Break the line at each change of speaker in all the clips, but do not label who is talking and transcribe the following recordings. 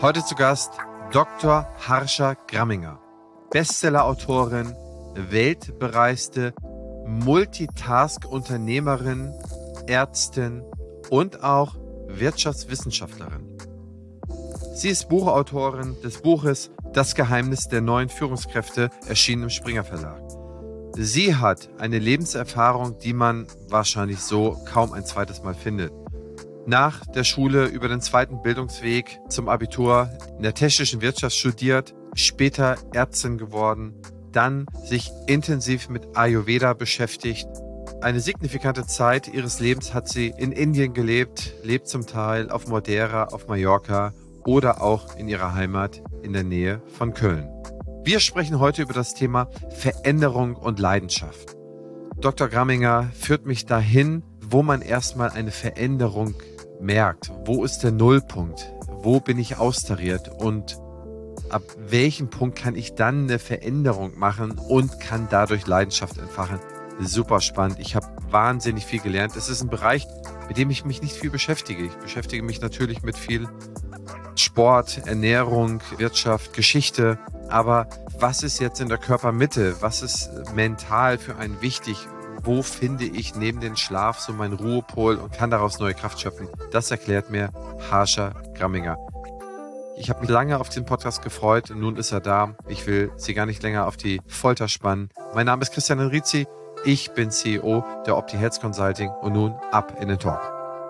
Heute zu Gast Dr. Harsha Gramminger, Bestseller-Autorin, weltbereiste Multitask-Unternehmerin, Ärztin und auch Wirtschaftswissenschaftlerin. Sie ist Buchautorin des Buches Das Geheimnis der neuen Führungskräfte, erschienen im Springer Verlag. Sie hat eine Lebenserfahrung, die man wahrscheinlich so kaum ein zweites Mal findet. Nach der Schule über den zweiten Bildungsweg zum Abitur in der technischen Wirtschaft studiert, später Ärztin geworden, dann sich intensiv mit Ayurveda beschäftigt. Eine signifikante Zeit ihres Lebens hat sie in Indien gelebt, lebt zum Teil auf Madeira, auf Mallorca oder auch in ihrer Heimat in der Nähe von Köln. Wir sprechen heute über das Thema Veränderung und Leidenschaft. Dr. Gramminger führt mich dahin, wo man erstmal eine Veränderung merkt. Wo ist der Nullpunkt? Wo bin ich austariert? Und ab welchem Punkt kann ich dann eine Veränderung machen und kann dadurch Leidenschaft entfachen? Super spannend. Ich habe wahnsinnig viel gelernt. Es ist ein Bereich, mit dem ich mich nicht viel beschäftige. Ich beschäftige mich natürlich mit viel Sport, Ernährung, Wirtschaft, Geschichte. Aber was ist jetzt in der Körpermitte? Was ist mental für einen wichtig? Wo finde ich neben dem Schlaf so meinen Ruhepol und kann daraus neue Kraft schöpfen? Das erklärt mir Harsha Gramminger. Ich habe mich lange auf diesen Podcast gefreut und nun ist er da. Ich will Sie gar nicht länger auf die Folter spannen. Mein Name ist Christian Henrizi. Ich bin CEO der Opti Health Consulting und nun ab in den Talk.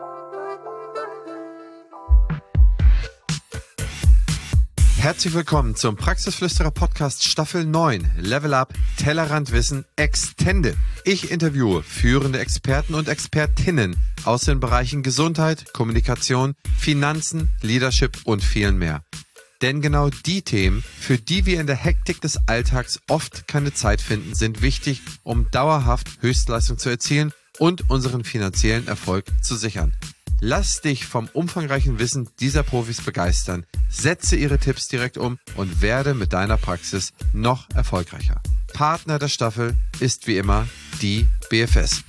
Herzlich willkommen zum Praxisflüsterer Podcast Staffel 9, Level Up, Tellerrandwissen Extended. Ich interviewe führende Experten und Expertinnen aus den Bereichen Gesundheit, Kommunikation, Finanzen, Leadership und vielen mehr. Denn genau die Themen, für die wir in der Hektik des Alltags oft keine Zeit finden, sind wichtig, um dauerhaft Höchstleistung zu erzielen und unseren finanziellen Erfolg zu sichern. Lass dich vom umfangreichen Wissen dieser Profis begeistern, setze ihre Tipps direkt um und werde mit deiner Praxis noch erfolgreicher. Partner der Staffel ist wie immer die BFS.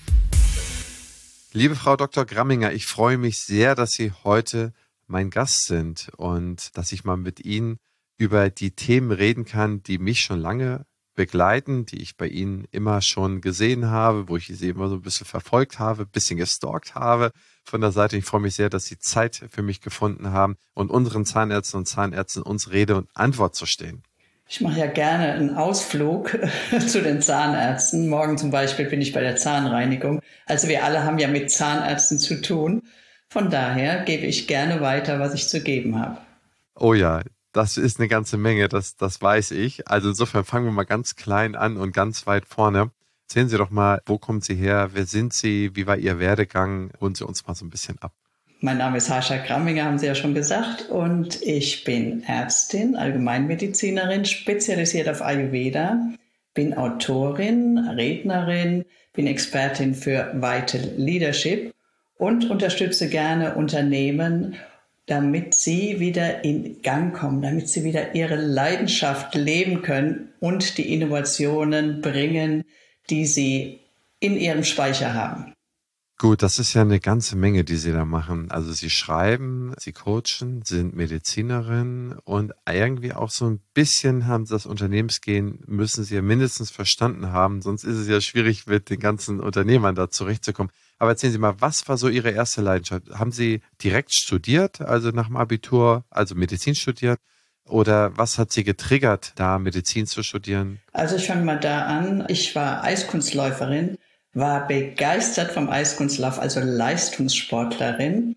Liebe Frau Dr. Gramminger, ich freue mich sehr, dass Sie heute mein Gast sind und dass ich mal mit Ihnen über die Themen reden kann, die mich schon lange begleiten, die ich bei Ihnen immer schon gesehen habe, wo ich Sie immer so ein bisschen verfolgt habe, ein bisschen gestalkt habe von der Seite. Ich freue mich sehr, dass Sie Zeit für mich gefunden haben und unseren Zahnärzten und Zahnärzten uns Rede und Antwort zu stehen.
Ich mache ja gerne einen Ausflug zu den Zahnärzten. Morgen zum Beispiel bin ich bei der Zahnreinigung. Also wir alle haben ja mit Zahnärzten zu tun. Von daher gebe ich gerne weiter, was ich zu geben habe.
Oh ja, das ist eine ganze Menge, das weiß ich. Also insofern fangen wir mal ganz klein an und ganz weit vorne. Erzählen Sie doch mal, wo kommen Sie her, wer sind Sie, wie war Ihr Werdegang? Holen Sie uns mal so ein bisschen ab.
Mein Name ist Harsha Gramminger, haben Sie ja schon gesagt, und ich bin Ärztin, Allgemeinmedizinerin, spezialisiert auf Ayurveda, bin Autorin, Rednerin, bin Expertin für Vital Leadership und unterstütze gerne Unternehmen, damit sie wieder in Gang kommen, damit sie wieder ihre Leidenschaft leben können und die Innovationen bringen, die sie in ihrem Speicher haben.
Gut, das ist ja eine ganze Menge, die Sie da machen. Also Sie schreiben, Sie coachen, sind Medizinerin und irgendwie auch so ein bisschen haben Sie das Unternehmensgehen, müssen Sie ja mindestens verstanden haben, sonst ist es ja schwierig, mit den ganzen Unternehmern da zurechtzukommen. Aber erzählen Sie mal, was war so Ihre erste Leidenschaft? Haben Sie direkt studiert, also nach dem Abitur, also Medizin studiert? Oder was hat Sie getriggert, da Medizin zu studieren?
Also ich fange mal da an. Ich war Eiskunstläuferin, war begeistert vom Eiskunstlauf, also Leistungssportlerin.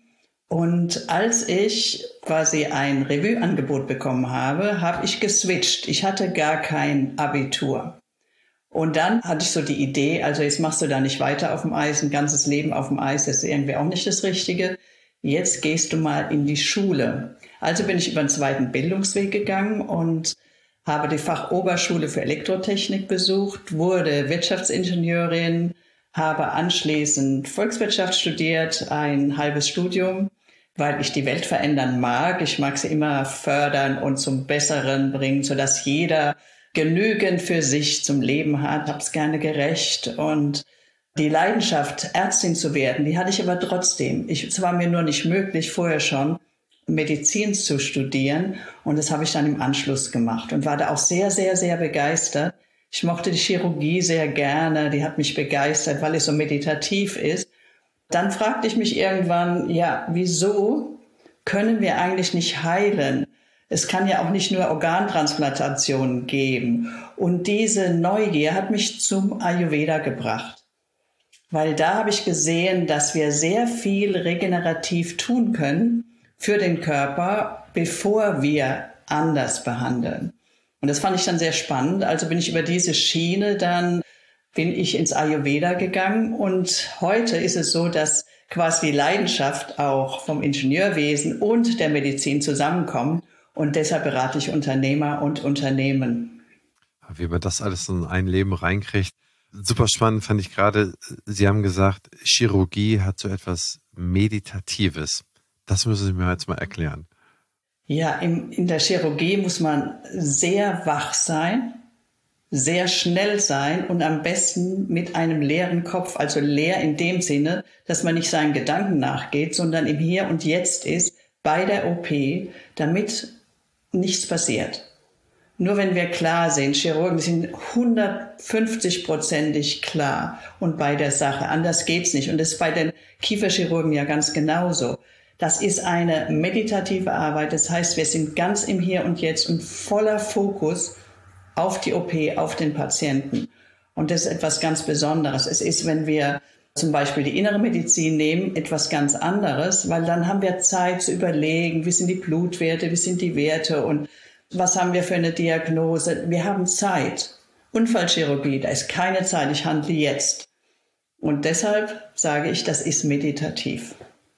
Und als ich quasi ein Revue-Angebot bekommen habe, habe ich geswitcht. Ich hatte gar kein Abitur. Und dann hatte ich so die Idee, also jetzt machst du da nicht weiter auf dem Eis, ein ganzes Leben auf dem Eis, das ist irgendwie auch nicht das Richtige. Jetzt gehst du mal in die Schule. Also bin ich über den zweiten Bildungsweg gegangen und habe die Fachoberschule für Elektrotechnik besucht, wurde Wirtschaftsingenieurin, habe anschließend Volkswirtschaft studiert, ein halbes Studium, weil ich die Welt verändern mag. Ich mag sie immer fördern und zum Besseren bringen, sodass jeder genügend für sich zum Leben hat. Habe es gerne gerecht und die Leidenschaft, Ärztin zu werden, die hatte ich aber trotzdem. Es war mir nur nicht möglich, vorher schon Medizin zu studieren. Und das habe ich dann im Anschluss gemacht und war da auch sehr, sehr, sehr begeistert. Ich mochte die Chirurgie sehr gerne. Die hat mich begeistert, weil es so meditativ ist. Dann fragte ich mich irgendwann, ja, wieso können wir eigentlich nicht heilen? Es kann ja auch nicht nur Organtransplantationen geben. Und diese Neugier hat mich zum Ayurveda gebracht. Weil da habe ich gesehen, dass wir sehr viel regenerativ tun können für den Körper, bevor wir anders behandeln. Und das fand ich dann sehr spannend. Also bin ich über diese Schiene bin ich ins Ayurveda gegangen. Und heute ist es so, dass quasi die Leidenschaft auch vom Ingenieurwesen und der Medizin zusammenkommt. Und deshalb berate ich Unternehmer und Unternehmen.
Wie man das alles in ein Leben reinkriegt. Super spannend fand ich gerade, Sie haben gesagt, Chirurgie hat so etwas Meditatives. Das müssen Sie mir jetzt mal erklären.
Ja, in der Chirurgie muss man sehr wach sein, sehr schnell sein und am besten mit einem leeren Kopf, also leer in dem Sinne, dass man nicht seinen Gedanken nachgeht, sondern im Hier und Jetzt ist bei der OP, damit nichts passiert. Nur wenn wir klar sind, Chirurgen sind 150%ig klar und bei der Sache. Anders geht's nicht. Und das ist bei den Kieferchirurgen ja ganz genauso. Das ist eine meditative Arbeit. Das heißt, wir sind ganz im Hier und Jetzt und voller Fokus auf die OP, auf den Patienten. Und das ist etwas ganz Besonderes. Es ist, wenn wir zum Beispiel die innere Medizin nehmen, etwas ganz anderes, weil dann haben wir Zeit zu überlegen, wie sind die Blutwerte, wie sind die Werte und was haben wir für eine Diagnose. Wir haben Zeit. Unfallchirurgie, da ist keine Zeit, ich handle jetzt. Und deshalb sage ich, das ist meditativ.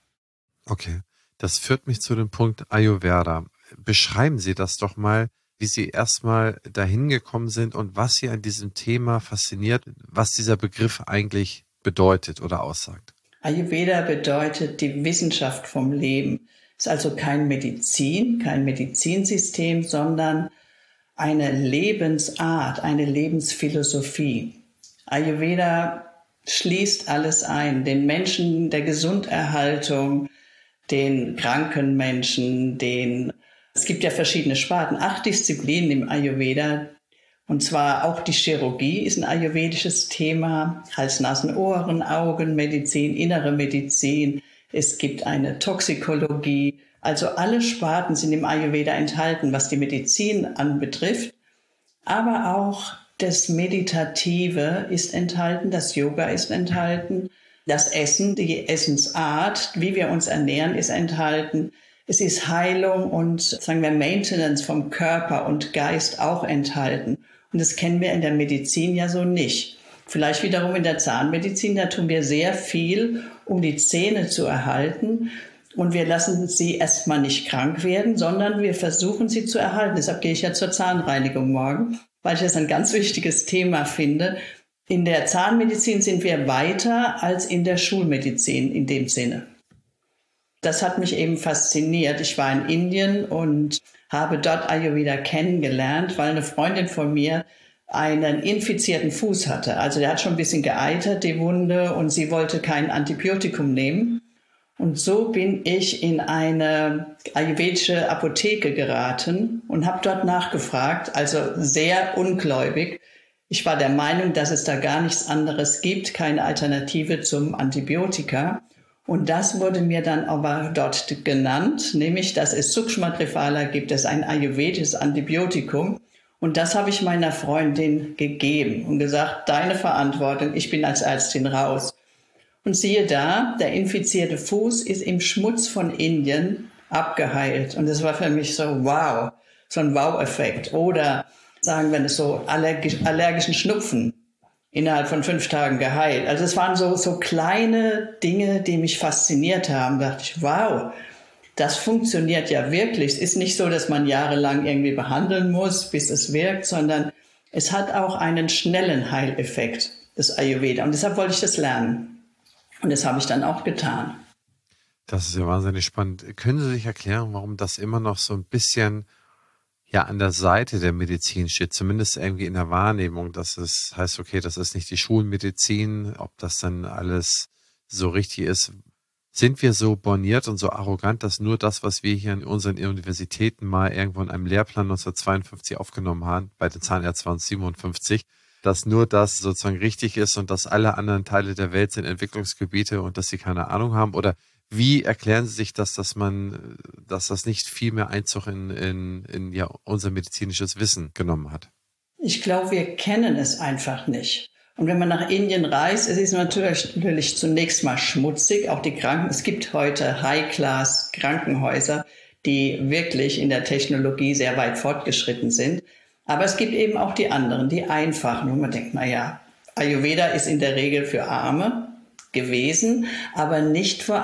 Okay, das führt mich zu dem Punkt Ayurveda. Beschreiben Sie das doch mal, wie Sie erstmal dahin gekommen sind und was Sie an diesem Thema fasziniert, was dieser Begriff eigentlich bedeutet oder aussagt.
Ayurveda bedeutet die Wissenschaft vom Leben. Es ist also kein Medizinsystem, sondern eine Lebensart, eine Lebensphilosophie. Ayurveda schließt alles ein, den Menschen der Gesunderhaltung, den kranken Menschen, es gibt ja verschiedene Sparten, 8 Disziplinen im Ayurveda. Und zwar auch die Chirurgie ist ein ayurvedisches Thema, Hals, Nasen, Ohren, Augenmedizin, innere Medizin. Es gibt eine Toxikologie. Also alle Sparten sind im Ayurveda enthalten, was die Medizin anbetrifft. Aber auch das Meditative ist enthalten, das Yoga ist enthalten, das Essen, die Essensart, wie wir uns ernähren, ist enthalten. Es ist Heilung und, sagen wir, Maintenance vom Körper und Geist auch enthalten. Und das kennen wir in der Medizin ja so nicht. Vielleicht wiederum in der Zahnmedizin, da tun wir sehr viel, um die Zähne zu erhalten. Und wir lassen sie erstmal nicht krank werden, sondern wir versuchen sie zu erhalten. Deshalb gehe ich ja zur Zahnreinigung morgen, weil ich das ein ganz wichtiges Thema finde. In der Zahnmedizin sind wir weiter als in der Schulmedizin in dem Sinne. Das hat mich eben fasziniert. Ich war in Indien und habe dort Ayurveda kennengelernt, weil eine Freundin von mir einen infizierten Fuß hatte. Also der hat schon ein bisschen geeitert, die Wunde, und sie wollte kein Antibiotikum nehmen. Und so bin ich in eine ayurvedische Apotheke geraten und habe dort nachgefragt, also sehr ungläubig. Ich war der Meinung, dass es da gar nichts anderes gibt, keine Alternative zum Antibiotika. Und das wurde mir dann aber dort genannt, nämlich, dass es Sukshma Triphala gibt, das ist ein ayurvedisches Antibiotikum. Und das habe ich meiner Freundin gegeben und gesagt, deine Verantwortung, ich bin als Ärztin raus. Und siehe da, der infizierte Fuß ist im Schmutz von Indien abgeheilt. Und das war für mich so wow, so ein Wow-Effekt. Oder sagen wir es so, allergischen Schnupfen. Innerhalb von 5 Tagen geheilt. Also es waren so kleine Dinge, die mich fasziniert haben. Da dachte ich, wow, das funktioniert ja wirklich. Es ist nicht so, dass man jahrelang irgendwie behandeln muss, bis es wirkt, sondern es hat auch einen schnellen Heileffekt, das Ayurveda. Und deshalb wollte ich das lernen. Und das habe ich dann auch getan.
Das ist ja wahnsinnig spannend. Können Sie sich erklären, warum das immer noch so ein bisschen an der Seite der Medizin steht, zumindest irgendwie in der Wahrnehmung, dass es heißt, okay, das ist nicht die Schulmedizin, ob das dann alles so richtig ist. Sind wir so borniert und so arrogant, dass nur das, was wir hier an unseren Universitäten mal irgendwo in einem Lehrplan 1952 aufgenommen haben, bei den Zahnärzten waren es 57, dass nur das sozusagen richtig ist und dass alle anderen Teile der Welt sind Entwicklungsgebiete und dass sie keine Ahnung haben? Oder wie erklären Sie sich das, dass das nicht viel mehr Einzug in ja, unser medizinisches Wissen genommen hat?
Ich glaube, wir kennen es einfach nicht. Und wenn man nach Indien reist, es ist natürlich zunächst mal schmutzig, auch die Kranken. Es gibt heute High-Class-Krankenhäuser, die wirklich in der Technologie sehr weit fortgeschritten sind. Aber es gibt eben auch die anderen, die einfachen, wo man denkt, na ja, Ayurveda ist in der Regel für Arme gewesen, aber nicht vor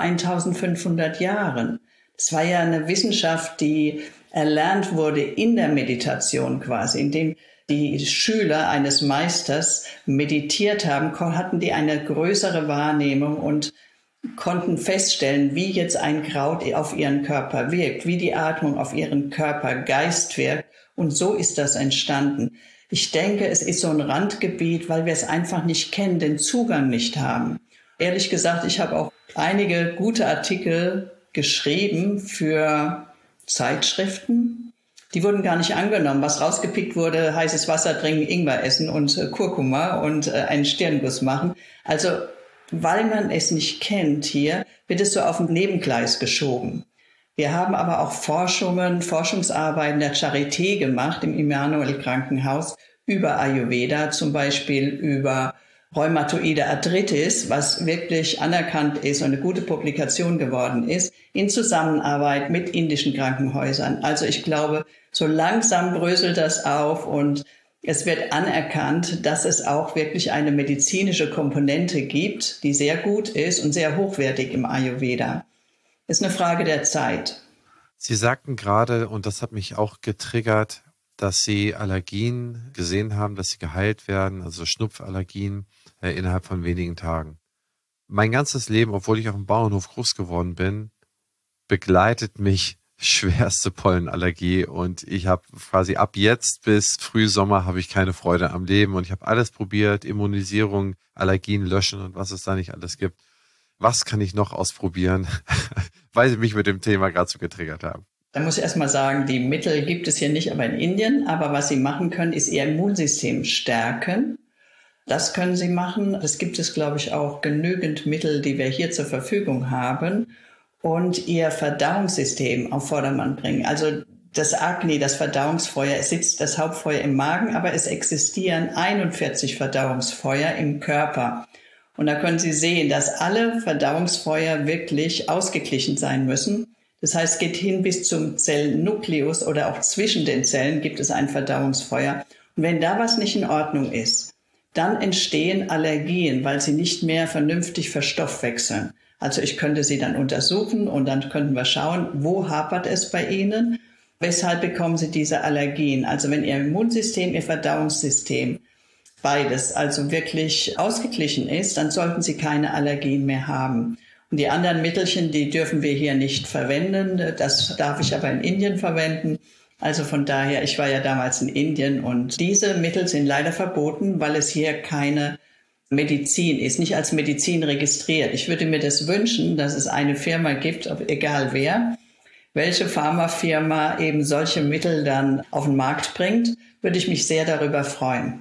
1500 Jahren. Es war ja eine Wissenschaft, die erlernt wurde in der Meditation quasi, indem die Schüler eines Meisters meditiert haben, hatten die eine größere Wahrnehmung und konnten feststellen, wie jetzt ein Kraut auf ihren Körper wirkt, wie die Atmung auf ihren Körper, Geist wirkt. Und so ist das entstanden. Ich denke, es ist so ein Randgebiet, weil wir es einfach nicht kennen, den Zugang nicht haben. Ehrlich gesagt, ich habe auch einige gute Artikel geschrieben für Zeitschriften. Die wurden gar nicht angenommen. Was rausgepickt wurde, heißes Wasser trinken, Ingwer essen und Kurkuma und einen Stirnguss machen. Also, weil man es nicht kennt hier, wird es so auf ein Nebengleis geschoben. Wir haben aber auch Forschungsarbeiten der Charité gemacht im Immanuel Krankenhaus über Ayurveda, zum Beispiel über rheumatoide Arthritis, was wirklich anerkannt ist und eine gute Publikation geworden ist, in Zusammenarbeit mit indischen Krankenhäusern. Also ich glaube, so langsam bröselt das auf und es wird anerkannt, dass es auch wirklich eine medizinische Komponente gibt, die sehr gut ist und sehr hochwertig im Ayurveda. Ist eine Frage der Zeit.
Sie sagten gerade, und das hat mich auch getriggert, dass Sie Allergien gesehen haben, dass sie geheilt werden, also Schnupfallergien innerhalb von wenigen Tagen. Mein ganzes Leben, obwohl ich auf dem Bauernhof groß geworden bin, begleitet mich schwerste Pollenallergie und ich habe quasi ab jetzt bis Frühsommer habe ich keine Freude am Leben und ich habe alles probiert, Immunisierung, Allergien löschen und was es da nicht alles gibt. Was kann ich noch ausprobieren, weil Sie mich mit dem Thema gerade so getriggert haben?
Da muss ich erst mal sagen, die Mittel gibt es hier nicht, aber in Indien. Aber was Sie machen können, ist Ihr Immunsystem stärken. Das können Sie machen. Es gibt es, glaube ich, auch genügend Mittel, die wir hier zur Verfügung haben. Und Ihr Verdauungssystem auf Vordermann bringen. Also das Agni, das Verdauungsfeuer, es sitzt das Hauptfeuer im Magen, aber es existieren 41 Verdauungsfeuer im Körper. Und da können Sie sehen, dass alle Verdauungsfeuer wirklich ausgeglichen sein müssen. Das heißt, es geht hin bis zum Zellnukleus oder auch zwischen den Zellen gibt es ein Verdauungsfeuer. Und wenn da was nicht in Ordnung ist, dann entstehen Allergien, weil sie nicht mehr vernünftig verstoffwechseln. Also ich könnte sie dann untersuchen und dann könnten wir schauen, wo hapert es bei Ihnen, weshalb bekommen Sie diese Allergien. Also wenn Ihr Immunsystem, Ihr Verdauungssystem, beides also wirklich ausgeglichen ist, dann sollten Sie keine Allergien mehr haben. Und die anderen Mittelchen, die dürfen wir hier nicht verwenden. Das darf ich aber in Indien verwenden. Also von daher, ich war ja damals in Indien und diese Mittel sind leider verboten, weil es hier keine Medizin ist, nicht als Medizin registriert. Ich würde mir das wünschen, dass es eine Firma gibt, egal wer, welche Pharmafirma eben solche Mittel dann auf den Markt bringt, würde ich mich sehr darüber freuen.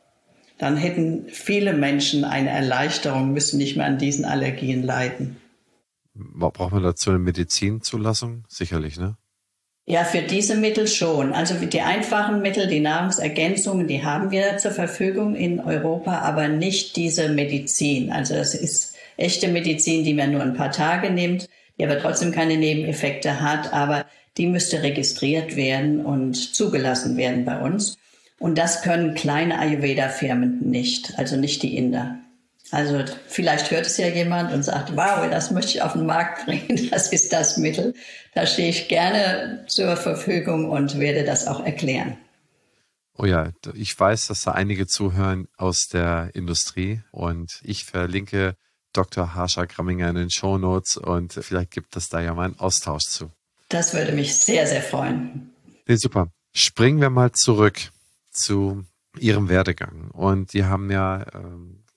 Dann hätten viele Menschen eine Erleichterung, müssen nicht mehr an diesen Allergien leiden.
Braucht man dazu eine Medizinzulassung? Sicherlich, ne?
Ja, für diese Mittel schon. Also die einfachen Mittel, die Nahrungsergänzungen, die haben wir zur Verfügung in Europa, aber nicht diese Medizin. Also das ist echte Medizin, die man nur ein paar Tage nimmt, die aber trotzdem keine Nebeneffekte hat, aber die müsste registriert werden und zugelassen werden bei uns. Und das können kleine Ayurveda-Firmen nicht, also nicht die Inder. Also vielleicht hört es ja jemand und sagt, wow, das möchte ich auf den Markt bringen, das ist das Mittel. Da stehe ich gerne zur Verfügung und werde das auch erklären.
Oh ja, ich weiß, dass da einige zuhören aus der Industrie und ich verlinke Dr. Harsha Gramminger in den Shownotes und vielleicht gibt es da ja mal einen Austausch zu.
Das würde mich sehr, sehr freuen.
Nee, super. Springen wir mal zurück zu Ihrem Werdegang. Und die haben ja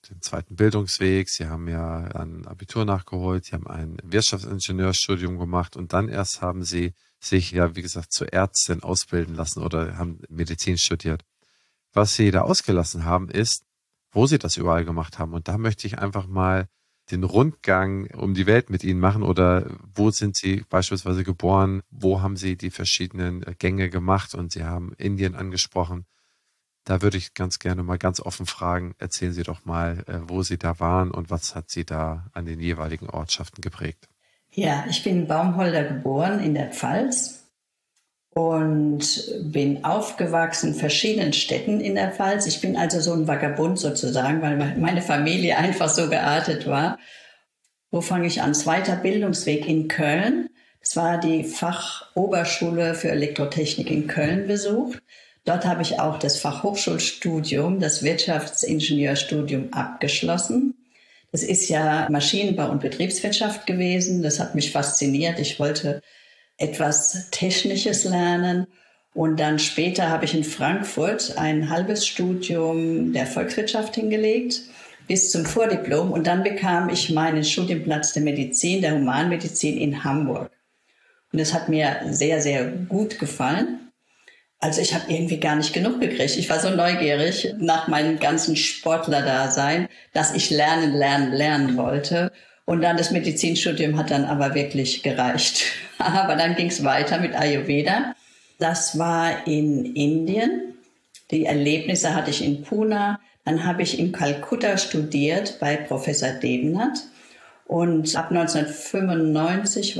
den zweiten Bildungsweg, Sie haben ja ein Abitur nachgeholt, Sie haben ein Wirtschaftsingenieurstudium gemacht und dann erst haben Sie sich ja, wie gesagt, zur Ärztin ausbilden lassen oder haben Medizin studiert. Was Sie da ausgelassen haben, ist, wo Sie das überall gemacht haben. Und da möchte ich einfach mal den Rundgang um die Welt mit Ihnen machen oder wo sind Sie beispielsweise geboren, wo haben Sie die verschiedenen Gänge gemacht und Sie haben Indien angesprochen. Da würde ich ganz gerne mal ganz offen fragen, erzählen Sie doch mal, wo Sie da waren und was hat Sie da an den jeweiligen Ortschaften geprägt.
Ja, ich bin in Baumholder geboren in der Pfalz und bin aufgewachsen in verschiedenen Städten in der Pfalz. Ich bin also so ein Vagabund sozusagen, weil meine Familie einfach so geartet war. Wo fange ich an? Zweiter Bildungsweg in Köln. Das war die Fachoberschule für Elektrotechnik in Köln besucht. Dort habe ich auch das Fachhochschulstudium, das Wirtschaftsingenieurstudium abgeschlossen. Das ist ja Maschinenbau und Betriebswirtschaft gewesen. Das hat mich fasziniert. Ich wollte etwas Technisches lernen. Und dann später habe ich in Frankfurt ein halbes Studium der Volkswirtschaft hingelegt, bis zum Vordiplom. Und dann bekam ich meinen Studienplatz der Medizin, der Humanmedizin in Hamburg. Und das hat mir sehr, sehr gut gefallen. Also ich habe irgendwie gar nicht genug gekriegt. Ich war so neugierig nach meinem ganzen Sportlerdasein, dass ich lernen wollte. Und dann das Medizinstudium hat dann aber wirklich gereicht. Aber dann ging es weiter mit Ayurveda. Das war in Indien. Die Erlebnisse hatte ich in Pune. Dann habe ich in Kalkutta studiert bei Professor Debenat. Und ab 1995,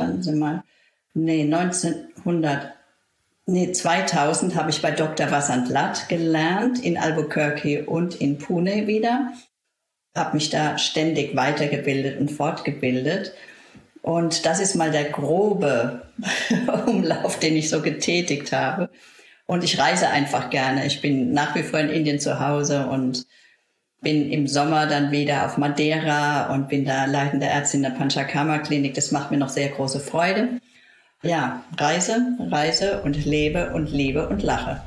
2000 habe ich bei Dr. Vasant Lat gelernt, in Albuquerque und in Pune wieder. Habe mich da ständig weitergebildet und fortgebildet. Und das ist mal der grobe Umlauf, den ich so getätigt habe. Und ich reise einfach gerne. Ich bin nach wie vor in Indien zu Hause und bin im Sommer dann wieder auf Madeira und bin da leitende Ärztin der Panchakarma-Klinik. Das macht mir noch sehr große Freude. Ja, reise und lebe und liebe und lache.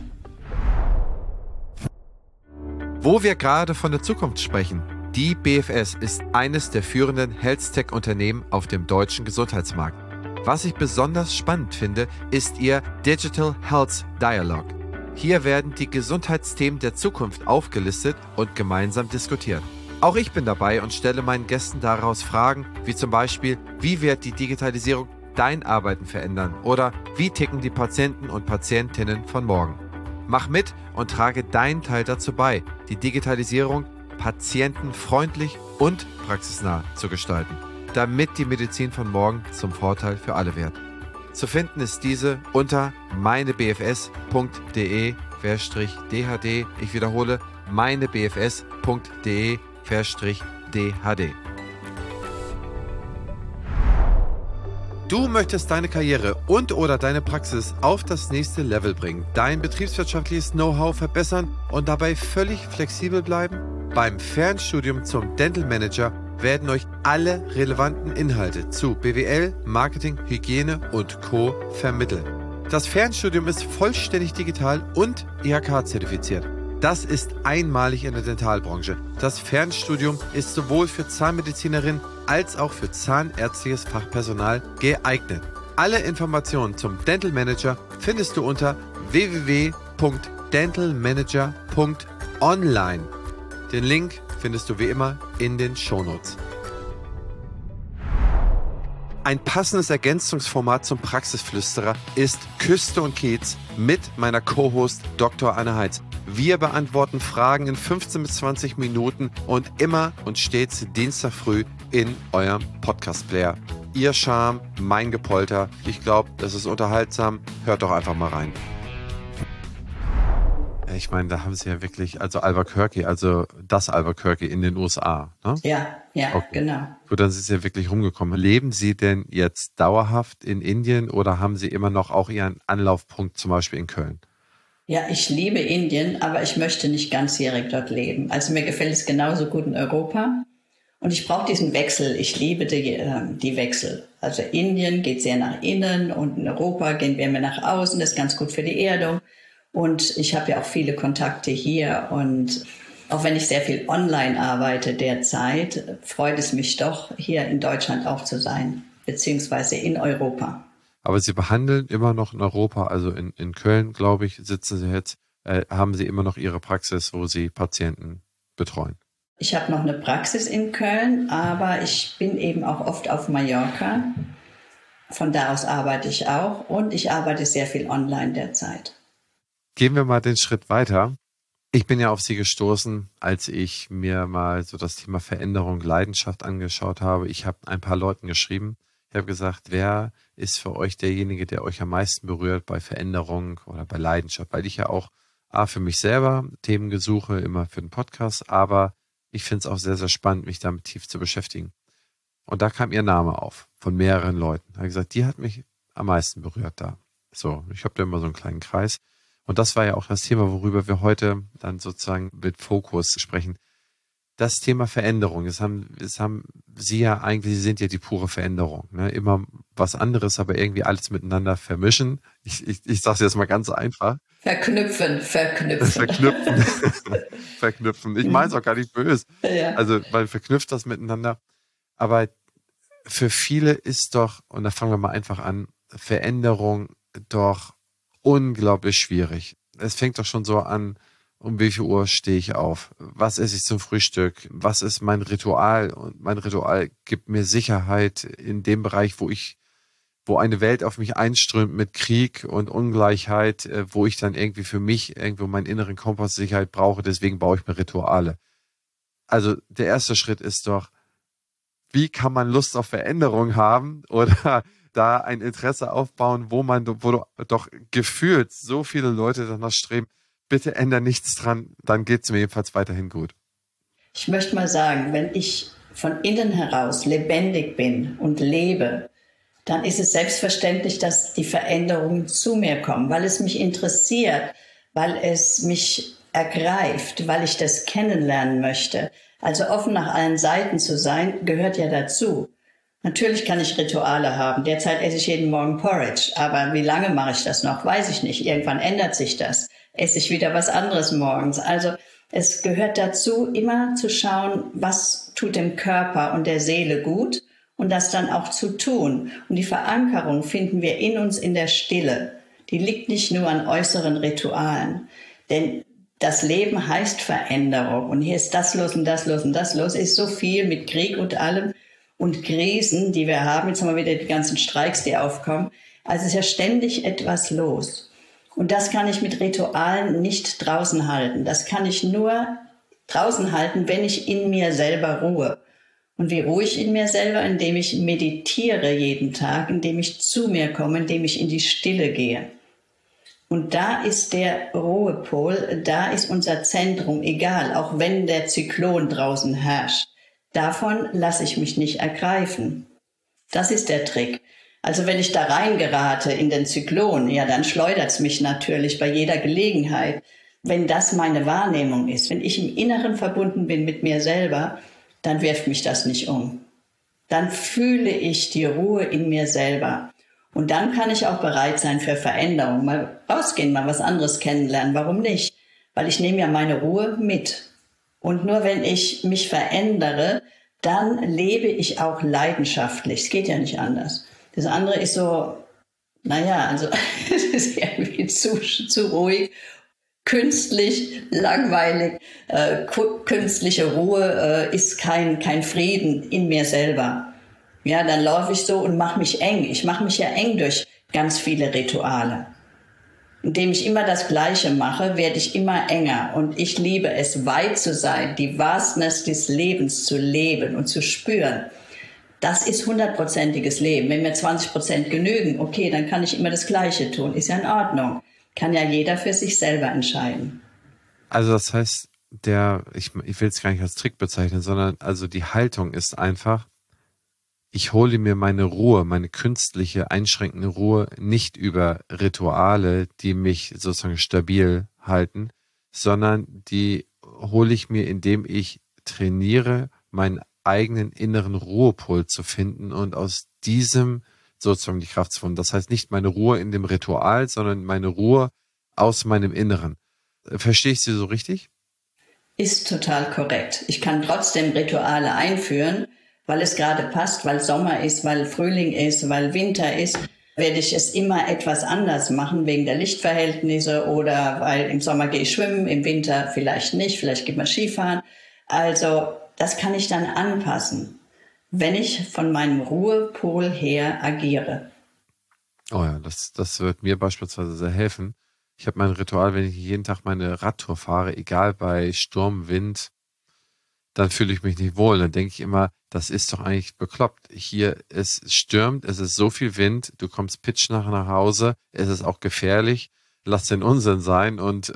Wo wir gerade von der Zukunft sprechen, die BFS ist eines der führenden Health-Tech-Unternehmen auf dem deutschen Gesundheitsmarkt. Was ich besonders spannend finde, ist ihr Digital Health Dialogue. Hier werden die Gesundheitsthemen der Zukunft aufgelistet und gemeinsam diskutiert. Auch ich bin dabei und stelle meinen Gästen daraus Fragen, wie zum Beispiel, wie wird die Digitalisierung dein Arbeiten verändern oder wie ticken die Patienten und Patientinnen von morgen. Mach mit und trage deinen Teil dazu bei, die Digitalisierung patientenfreundlich und praxisnah zu gestalten, damit die Medizin von morgen zum Vorteil für alle wird. Zu finden ist diese unter meinebfs.de/dhd. Ich wiederhole, meinebfs.de/dhd. Du möchtest deine Karriere und/oder deine Praxis auf das nächste Level bringen, dein betriebswirtschaftliches Know-how verbessern und dabei völlig flexibel bleiben? Beim Fernstudium zum Dental Manager werden euch alle relevanten Inhalte zu BWL, Marketing, Hygiene und Co. vermittelt. Das Fernstudium ist vollständig digital und IHK-zertifiziert. Das ist einmalig in der Dentalbranche. Das Fernstudium ist sowohl für Zahnmedizinerinnen als auch für zahnärztliches Fachpersonal geeignet. Alle Informationen zum Dental Manager findest du unter www.dentalmanager.online. Den Link findest du wie immer in den Shownotes. Ein passendes Ergänzungsformat zum Praxisflüsterer ist Küste und Kiez mit meiner Co-Host Dr. Anne Heitz. Wir beantworten Fragen in 15 bis 20 Minuten und immer und stets Dienstag früh in eurem Podcast-Player. Ihr Charme, mein Gepolter. Ich glaube, das ist unterhaltsam. Hört doch einfach mal rein. Ich meine, da haben sie ja wirklich, also Albuquerque, also das Albuquerque in den USA. Ne?
Ja, okay. Genau.
Gut, dann sind sie ja wirklich rumgekommen. Leben Sie denn jetzt dauerhaft in Indien oder haben Sie immer noch auch Ihren Anlaufpunkt zum Beispiel in Köln?
Ja, ich liebe Indien, aber ich möchte nicht ganzjährig dort leben. Also mir gefällt es genauso gut in Europa. Und ich brauche diesen Wechsel. Ich liebe die Wechsel. Also Indien geht sehr nach innen und in Europa gehen wir mehr nach außen. Das ist ganz gut für die Erdung. Und ich habe ja auch viele Kontakte hier. Und Auch wenn ich sehr viel online arbeite derzeit, freut es mich doch, hier in Deutschland auch zu sein, beziehungsweise in Europa.
Aber Sie behandeln immer noch in Europa, also in Köln, glaube ich, sitzen Sie jetzt, haben Sie immer noch Ihre Praxis, wo Sie Patienten betreuen?
Ich habe noch eine Praxis in Köln, aber ich bin eben auch oft auf Mallorca. Von da aus arbeite ich auch und ich arbeite sehr viel online derzeit.
Gehen wir mal den Schritt weiter. Ich bin ja auf Sie gestoßen, als ich mir mal so das Thema Veränderung, Leidenschaft angeschaut habe. Ich habe ein paar Leuten geschrieben. Ich habe gesagt, wer ist für euch derjenige, der euch am meisten berührt bei Veränderung oder bei Leidenschaft? Weil ich ja auch für mich selber Themen gesuche, immer für den Podcast, aber ich finde es auch sehr, sehr spannend, mich damit tief zu beschäftigen. Und da kam ihr Name auf, von mehreren Leuten. Ich habe gesagt, die hat mich am meisten berührt da. So, ich habe da immer so einen kleinen Kreis. Und das war ja auch das Thema, worüber wir heute dann sozusagen mit Fokus sprechen. Das Thema Veränderung, das haben Sie ja eigentlich, Sie sind ja die pure Veränderung. Ne? Immer was anderes, aber irgendwie alles miteinander vermischen. Ich sage es jetzt mal ganz einfach.
Verknüpfen.
Verknüpfen. Verknüpfen. Ich meine es auch gar nicht böse.
Ja.
Also, weil verknüpft das miteinander. Aber für viele ist doch, und da fangen wir mal einfach an, Veränderung doch unglaublich schwierig. Es fängt doch schon so an, um wie viel Uhr stehe ich auf? Was esse ich zum Frühstück? Was ist mein Ritual? Und mein Ritual gibt mir Sicherheit in dem Bereich, wo eine Welt auf mich einströmt mit Krieg und Ungleichheit, wo ich dann irgendwie für mich irgendwo meinen inneren Kompass Sicherheit brauche. Deswegen baue ich mir Rituale. Also der erste Schritt ist doch, wie kann man Lust auf Veränderung haben oder da ein Interesse aufbauen, wo doch gefühlt so viele Leute danach streben, bitte ändere nichts dran, dann geht es mir jedenfalls weiterhin gut.
Ich möchte mal sagen, wenn ich von innen heraus lebendig bin und lebe, dann ist es selbstverständlich, dass die Veränderungen zu mir kommen, weil es mich interessiert, weil es mich ergreift, weil ich das kennenlernen möchte. Also offen nach allen Seiten zu sein, gehört ja dazu. Natürlich kann ich Rituale haben. Derzeit esse ich jeden Morgen Porridge. Aber wie lange mache ich das noch? Weiß ich nicht. Irgendwann ändert sich das. Esse ich wieder was anderes morgens. Also es gehört dazu, immer zu schauen, was tut dem Körper und der Seele gut und das dann auch zu tun. Und die Verankerung finden wir in uns in der Stille. Die liegt nicht nur an äußeren Ritualen. Denn das Leben heißt Veränderung. Und hier ist das los und das los und das los. Ist so viel mit Krieg und allem und Krisen, die wir haben. Jetzt haben wir wieder die ganzen Streiks, die aufkommen. Also es ist ja ständig etwas los. Und das kann ich mit Ritualen nicht draußen halten. Das kann ich nur draußen halten, wenn ich in mir selber ruhe. Und wie ruhe ich in mir selber? Indem ich meditiere jeden Tag, indem ich zu mir komme, indem ich in die Stille gehe. Und da ist der Ruhepol, da ist unser Zentrum, egal, auch wenn der Zyklon draußen herrscht. Davon lasse ich mich nicht ergreifen. Das ist der Trick. Also wenn ich da reingerate in den Zyklon, ja, dann schleudert es mich natürlich bei jeder Gelegenheit. Wenn das meine Wahrnehmung ist, wenn ich im Inneren verbunden bin mit mir selber, dann wirft mich das nicht um. Dann fühle ich die Ruhe in mir selber. Und dann kann ich auch bereit sein für Veränderung. Mal rausgehen, mal was anderes kennenlernen. Warum nicht? Weil ich nehme ja meine Ruhe mit. Und nur wenn ich mich verändere, dann lebe ich auch leidenschaftlich. Es geht ja nicht anders. Das andere ist so, also es ist irgendwie zu ruhig, künstlich, langweilig. Künstliche Ruhe ist kein Frieden in mir selber. Ja, dann laufe ich so und mache mich eng. Ich mache mich ja eng durch ganz viele Rituale. Indem ich immer das Gleiche mache, werde ich immer enger. Und ich liebe es, weit zu sein, die Vastness des Lebens zu leben und zu spüren. Das ist 100%iges Leben. Wenn mir 20% genügen, okay, dann kann ich immer das Gleiche tun. Ist ja in Ordnung. Kann ja jeder für sich selber entscheiden.
Also das heißt, ich will es gar nicht als Trick bezeichnen, sondern also die Haltung ist einfach, ich hole mir meine Ruhe, meine künstliche, einschränkende Ruhe nicht über Rituale, die mich sozusagen stabil halten, sondern die hole ich mir, indem ich trainiere, meinen eigenen inneren Ruhepol zu finden und aus diesem sozusagen die Kraft zu finden. Das heißt nicht meine Ruhe in dem Ritual, sondern meine Ruhe aus meinem Inneren. Verstehe ich Sie so richtig?
Ist total korrekt. Ich kann trotzdem Rituale einführen, weil es gerade passt, weil Sommer ist, weil Frühling ist, weil Winter ist, werde ich es immer etwas anders machen, wegen der Lichtverhältnisse oder weil im Sommer gehe ich schwimmen, im Winter vielleicht nicht, vielleicht geht man Skifahren. Also das kann ich dann anpassen, wenn ich von meinem Ruhepol her agiere.
Oh ja, das wird mir beispielsweise sehr helfen. Ich habe mein Ritual, wenn ich jeden Tag meine Radtour fahre, egal bei Sturm, Wind, dann fühle ich mich nicht wohl. Dann denke ich immer, das ist doch eigentlich bekloppt. Hier, es stürmt, es ist so viel Wind, du kommst pitschnach nach Hause, es ist auch gefährlich, lass den Unsinn sein und,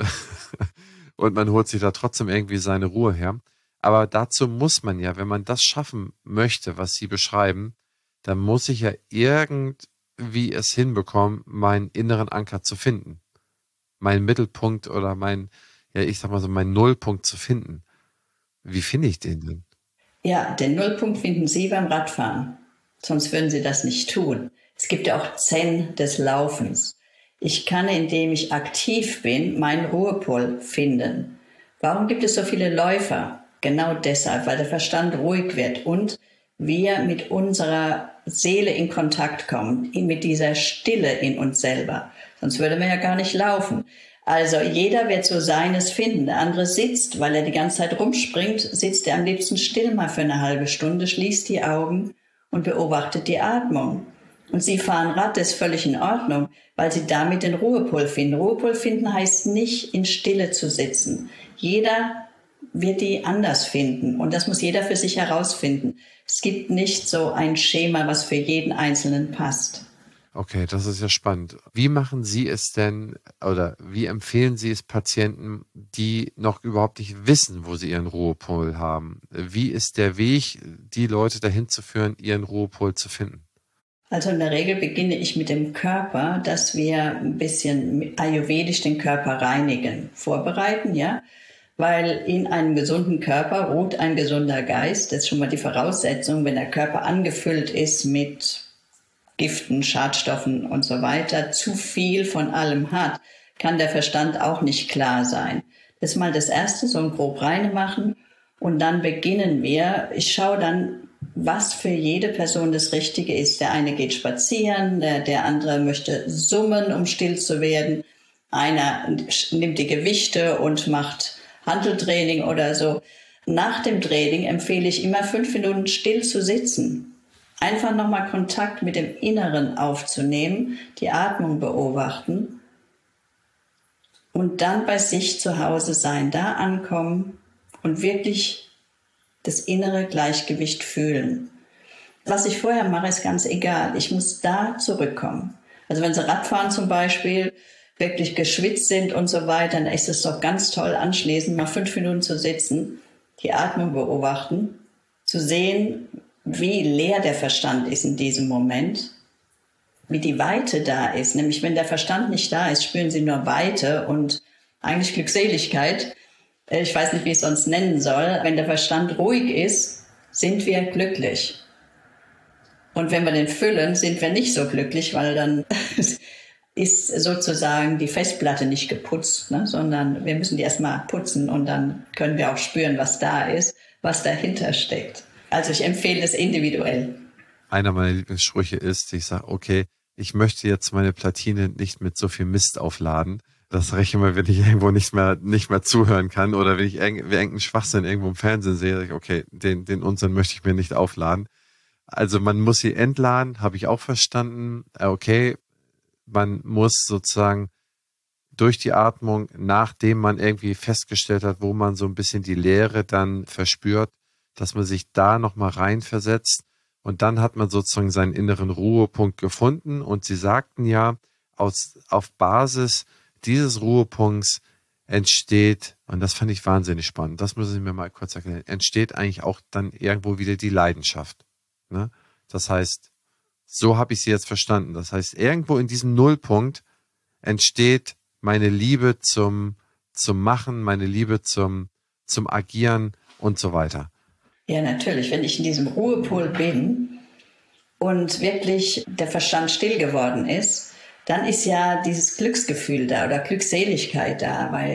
und man holt sich da trotzdem irgendwie seine Ruhe her. Aber dazu muss man ja, wenn man das schaffen möchte, was Sie beschreiben, dann muss ich ja irgendwie es hinbekommen, meinen inneren Anker zu finden. Meinen Mittelpunkt oder ja, ich sag mal so, meinen Nullpunkt zu finden. Wie finde ich den denn?
Ja, den Nullpunkt finden Sie beim Radfahren. Sonst würden Sie das nicht tun. Es gibt ja auch Zen des Laufens. Ich kann, indem ich aktiv bin, meinen Ruhepol finden. Warum gibt es so viele Läufer? Genau deshalb, weil der Verstand ruhig wird und wir mit unserer Seele in Kontakt kommen, mit dieser Stille in uns selber. Sonst würde man ja gar nicht laufen. Also jeder wird so seines finden. Der andere sitzt, weil er die ganze Zeit rumspringt, sitzt er am liebsten still mal für eine halbe Stunde, schließt die Augen und beobachtet die Atmung. Und Sie fahren Rad, das ist völlig in Ordnung, weil Sie damit den Ruhepol finden. Ruhepol finden heißt nicht, in Stille zu sitzen. Jeder wird die anders finden und das muss jeder für sich herausfinden. Es gibt nicht so ein Schema, was für jeden Einzelnen passt.
Okay, das ist ja spannend. Wie machen Sie es denn oder wie empfehlen Sie es Patienten, die noch überhaupt nicht wissen, wo sie ihren Ruhepol haben? Wie ist der Weg, die Leute dahin zu führen, ihren Ruhepol zu finden?
Also in der Regel beginne ich mit dem Körper, dass wir ein bisschen ayurvedisch den Körper reinigen, vorbereiten, ja. Weil in einem gesunden Körper ruht ein gesunder Geist. Das ist schon mal die Voraussetzung, wenn der Körper angefüllt ist mit Giften, Schadstoffen und so weiter, zu viel von allem hat, kann der Verstand auch nicht klar sein. Das ist mal das Erste, so ein grob reine machen und dann beginnen wir. Ich schaue dann, was für jede Person das Richtige ist. Der eine geht spazieren, der andere möchte summen, um still zu werden. Einer nimmt die Gewichte und macht Hanteltraining oder so. Nach dem Training empfehle ich immer 5 Minuten still zu sitzen. Einfach nochmal Kontakt mit dem Inneren aufzunehmen, die Atmung beobachten und dann bei sich zu Hause sein, da ankommen und wirklich das innere Gleichgewicht fühlen. Was ich vorher mache, ist ganz egal. Ich muss da zurückkommen. Also wenn Sie Radfahren zum Beispiel wirklich geschwitzt sind und so weiter, dann ist es doch ganz toll, anschließend mal 5 Minuten zu sitzen, die Atmung beobachten, zu sehen, wie leer der Verstand ist in diesem Moment, wie die Weite da ist. Nämlich wenn der Verstand nicht da ist, spüren Sie nur Weite und eigentlich Glückseligkeit. Ich weiß nicht, wie ich es sonst nennen soll. Wenn der Verstand ruhig ist, sind wir glücklich. Und wenn wir den füllen, sind wir nicht so glücklich, weil dann ist sozusagen die Festplatte nicht geputzt, ne? Sondern wir müssen die erstmal putzen und dann können wir auch spüren, was da ist, was dahinter steckt. Also ich empfehle es individuell.
Einer meiner Lieblingssprüche ist, ich sage, okay, ich möchte jetzt meine Platine nicht mit so viel Mist aufladen. Das sage ich immer, wenn ich irgendwo nicht mehr zuhören kann oder wenn ich irgendeinen Schwachsinn irgendwo im Fernsehen sehe, sage ich, okay, den Unsinn möchte ich mir nicht aufladen. Also man muss sie entladen, habe ich auch verstanden. Okay, man muss sozusagen durch die Atmung, nachdem man irgendwie festgestellt hat, wo man so ein bisschen die Leere dann verspürt, dass man sich da nochmal reinversetzt und dann hat man sozusagen seinen inneren Ruhepunkt gefunden und Sie sagten ja, auf Basis dieses Ruhepunkts entsteht, und das fand ich wahnsinnig spannend, das müssen Sie mir mal kurz erklären, entsteht eigentlich auch dann irgendwo wieder die Leidenschaft. Ne? Das heißt, so habe ich Sie jetzt verstanden. Das heißt, irgendwo in diesem Nullpunkt entsteht meine Liebe zum Machen, meine Liebe zum Agieren und so weiter.
Ja, natürlich. Wenn ich in diesem Ruhepol bin und wirklich der Verstand still geworden ist, dann ist ja dieses Glücksgefühl da oder Glückseligkeit da, weil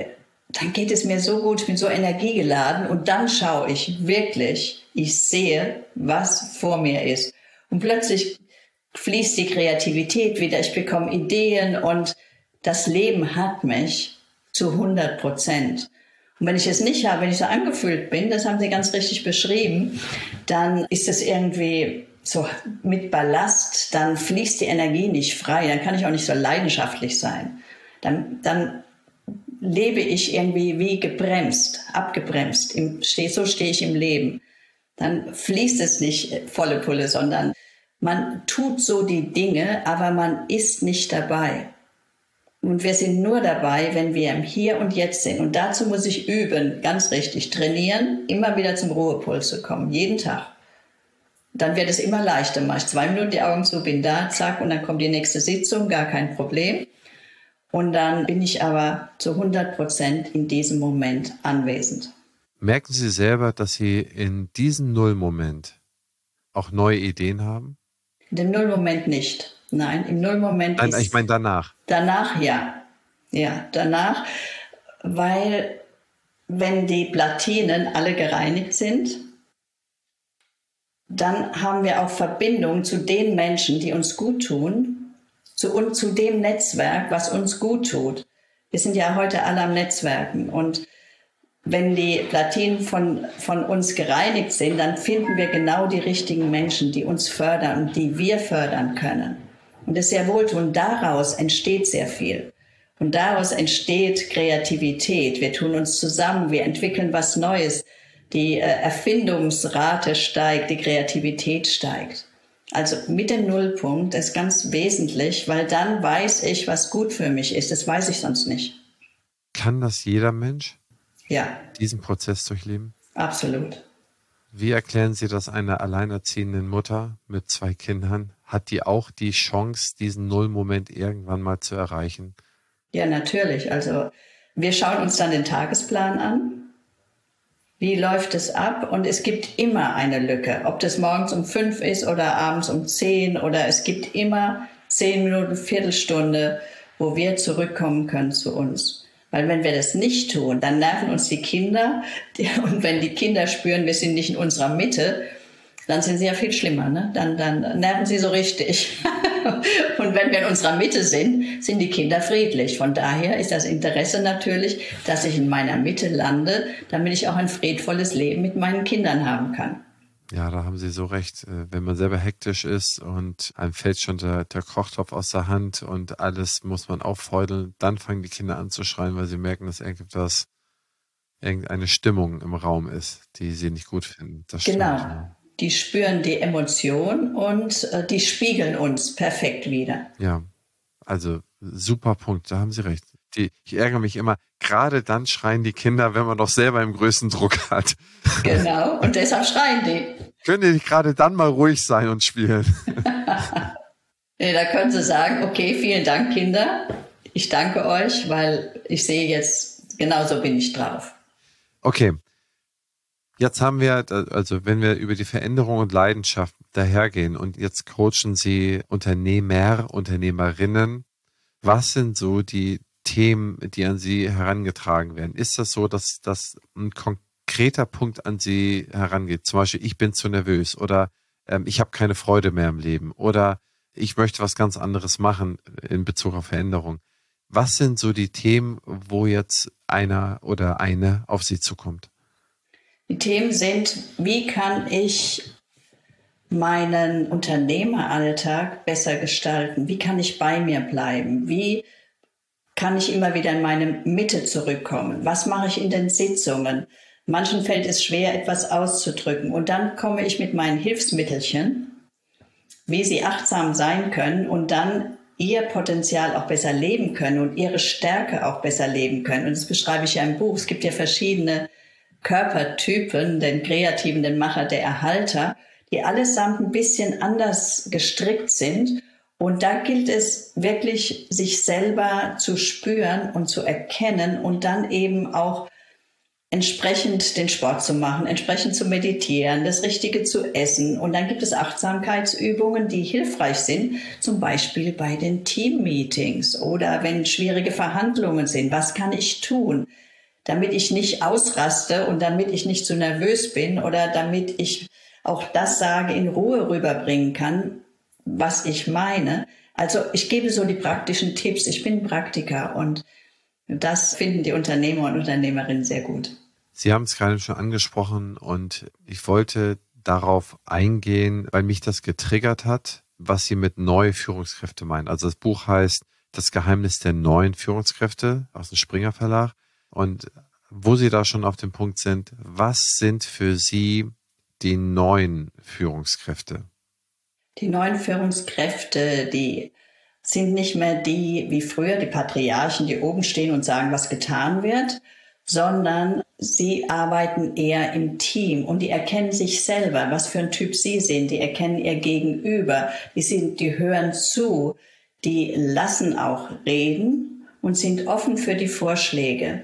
dann geht es mir so gut, ich bin so energiegeladen und dann schaue ich wirklich, ich sehe, was vor mir ist. Und plötzlich fließt die Kreativität wieder, ich bekomme Ideen und das Leben hat mich zu 100%. Und wenn ich es nicht habe, wenn ich so angefüllt bin, das haben Sie ganz richtig beschrieben, dann ist es irgendwie so mit Ballast, dann fließt die Energie nicht frei, dann kann ich auch nicht so leidenschaftlich sein. Dann lebe ich irgendwie wie gebremst, abgebremst. So stehe ich im Leben. Dann fließt es nicht volle Pulle, sondern man tut so die Dinge, aber man ist nicht dabei. Und wir sind nur dabei, wenn wir im Hier und Jetzt sind. Und dazu muss ich üben, ganz richtig, trainieren, immer wieder zum Ruhepol zu kommen, jeden Tag. Dann wird es immer leichter. Mache ich 2 Minuten die Augen zu, bin da, zack, und dann kommt die nächste Sitzung, gar kein Problem. Und dann bin ich aber zu 100% in diesem Moment anwesend.
Merken Sie selber, dass Sie in diesem Nullmoment auch neue Ideen haben?
In dem Nullmoment nicht. Nein, im Nullmoment
Nein, ich meine danach.
Danach ja. Ja, danach, weil wenn die Platinen alle gereinigt sind, dann haben wir auch Verbindung zu den Menschen, die uns gut tun, zu dem Netzwerk, was uns gut tut. Wir sind ja heute alle am Netzwerken und wenn die Platinen von uns gereinigt sind, dann finden wir genau die richtigen Menschen, die uns fördern und die wir fördern können. Und das ist sehr wohltuend. Daraus entsteht sehr viel. Und daraus entsteht Kreativität. Wir tun uns zusammen, wir entwickeln was Neues. Die Erfindungsrate steigt, die Kreativität steigt. Also mit dem Nullpunkt ist ganz wesentlich, weil dann weiß ich, was gut für mich ist. Das weiß ich sonst nicht.
Kann das jeder Mensch?
Ja.
Diesen Prozess durchleben?
Absolut.
Wie erklären Sie das einer alleinerziehenden Mutter mit 2 Kindern? Hat die auch die Chance, diesen Nullmoment irgendwann mal zu erreichen?
Ja, natürlich. Also wir schauen uns dann den Tagesplan an. Wie läuft es ab? Und es gibt immer eine Lücke. Ob das morgens um 5 ist oder abends um 10 oder es gibt immer 10 Minuten, Viertelstunde, wo wir zurückkommen können zu uns. Weil wenn wir das nicht tun, dann nerven uns die Kinder. Und wenn die Kinder spüren, wir sind nicht in unserer Mitte, dann sind sie ja viel schlimmer. Ne? Dann nerven sie so richtig. Und wenn wir in unserer Mitte sind, sind die Kinder friedlich. Von daher ist das Interesse natürlich, dass ich in meiner Mitte lande, damit ich auch ein friedvolles Leben mit meinen Kindern haben kann.
Ja, da haben Sie so recht. Wenn man selber hektisch ist und einem fällt schon der Kochtopf aus der Hand und alles muss man auffeudeln, dann fangen die Kinder an zu schreien, weil sie merken, dass irgendeine Stimmung im Raum ist, die sie nicht gut finden. Das
genau.
Stimmt, ja.
Die spüren die Emotion und die spiegeln uns perfekt wieder.
Ja, also super Punkt, da haben Sie recht. Ich ärgere mich immer, gerade dann schreien die Kinder, wenn man doch selber im größten Druck hat.
Genau, und deshalb schreien die.
Können die nicht gerade dann mal ruhig sein und spielen?
Nee, da können Sie sagen, okay, vielen Dank, Kinder. Ich danke euch, weil ich sehe jetzt, genauso bin ich drauf.
Okay. Jetzt haben wir, also wenn wir über die Veränderung und Leidenschaft dahergehen und jetzt coachen Sie Unternehmer, Unternehmerinnen, was sind so die Themen, die an Sie herangetragen werden? Ist das so, dass das ein konkreter Punkt an Sie herangeht? Zum Beispiel, ich bin zu nervös oder ich habe keine Freude mehr im Leben oder ich möchte was ganz anderes machen in Bezug auf Veränderung. Was sind so die Themen, wo jetzt einer oder eine auf Sie zukommt?
Die Themen sind, wie kann ich meinen Unternehmeralltag besser gestalten? Wie kann ich bei mir bleiben? Wie kann ich immer wieder in meine Mitte zurückkommen? Was mache ich in den Sitzungen? Manchen fällt es schwer, etwas auszudrücken. Und dann komme ich mit meinen Hilfsmittelchen, wie sie achtsam sein können und dann ihr Potenzial auch besser leben können und ihre Stärke auch besser leben können. Und das beschreibe ich ja im Buch. Es gibt ja verschiedene Körpertypen, den Kreativen, den Macher, der Erhalter, die allesamt ein bisschen anders gestrickt sind. Und da gilt es wirklich, sich selber zu spüren und zu erkennen und dann eben auch entsprechend den Sport zu machen, entsprechend zu meditieren, das Richtige zu essen. Und dann gibt es Achtsamkeitsübungen, die hilfreich sind, zum Beispiel bei den Teammeetings oder wenn schwierige Verhandlungen sind. Was kann ich tun? damit ich nicht ausraste und damit ich nicht zu nervös bin oder damit ich auch das sage, in Ruhe rüberbringen kann, was ich meine. Also ich gebe so die praktischen Tipps. Ich bin Praktiker und das finden die Unternehmer und Unternehmerinnen sehr gut.
Sie haben es gerade schon angesprochen und ich wollte darauf eingehen, weil mich das getriggert hat, was Sie mit neue Führungskräfte meinen. Also das Buch heißt Das Geheimnis der neuen Führungskräfte aus dem Springer Verlag. Und wo Sie da schon auf dem Punkt sind, was sind für Sie die neuen Führungskräfte?
Die neuen Führungskräfte, die sind nicht mehr die wie früher, die Patriarchen, die oben stehen und sagen, was getan wird, sondern sie arbeiten eher im Team und die erkennen sich selber, was für ein Typ sie sind, die erkennen ihr Gegenüber, die hören zu, die lassen auch reden und sind offen für die Vorschläge.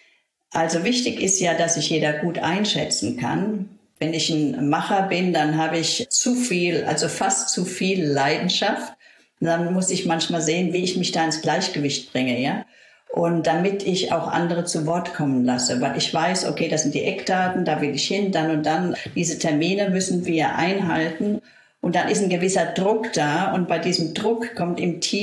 Also wichtig ist ja, dass sich jeder gut einschätzen kann. Wenn ich ein Macher bin, dann habe ich zu viel, also fast zu viel Leidenschaft. Und dann muss ich manchmal sehen, wie ich mich da ins Gleichgewicht bringe, ja. Und damit ich auch andere zu Wort kommen lasse, weil ich weiß, okay, das sind die Eckdaten, da will ich hin, dann und dann. Diese Termine müssen wir einhalten. Und dann ist ein gewisser Druck da. Und bei diesem Druck kommt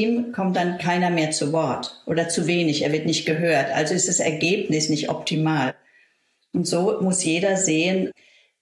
dann keiner mehr zu Wort oder zu wenig. Er wird nicht gehört. Also ist das Ergebnis nicht optimal. Und so muss jeder sehen,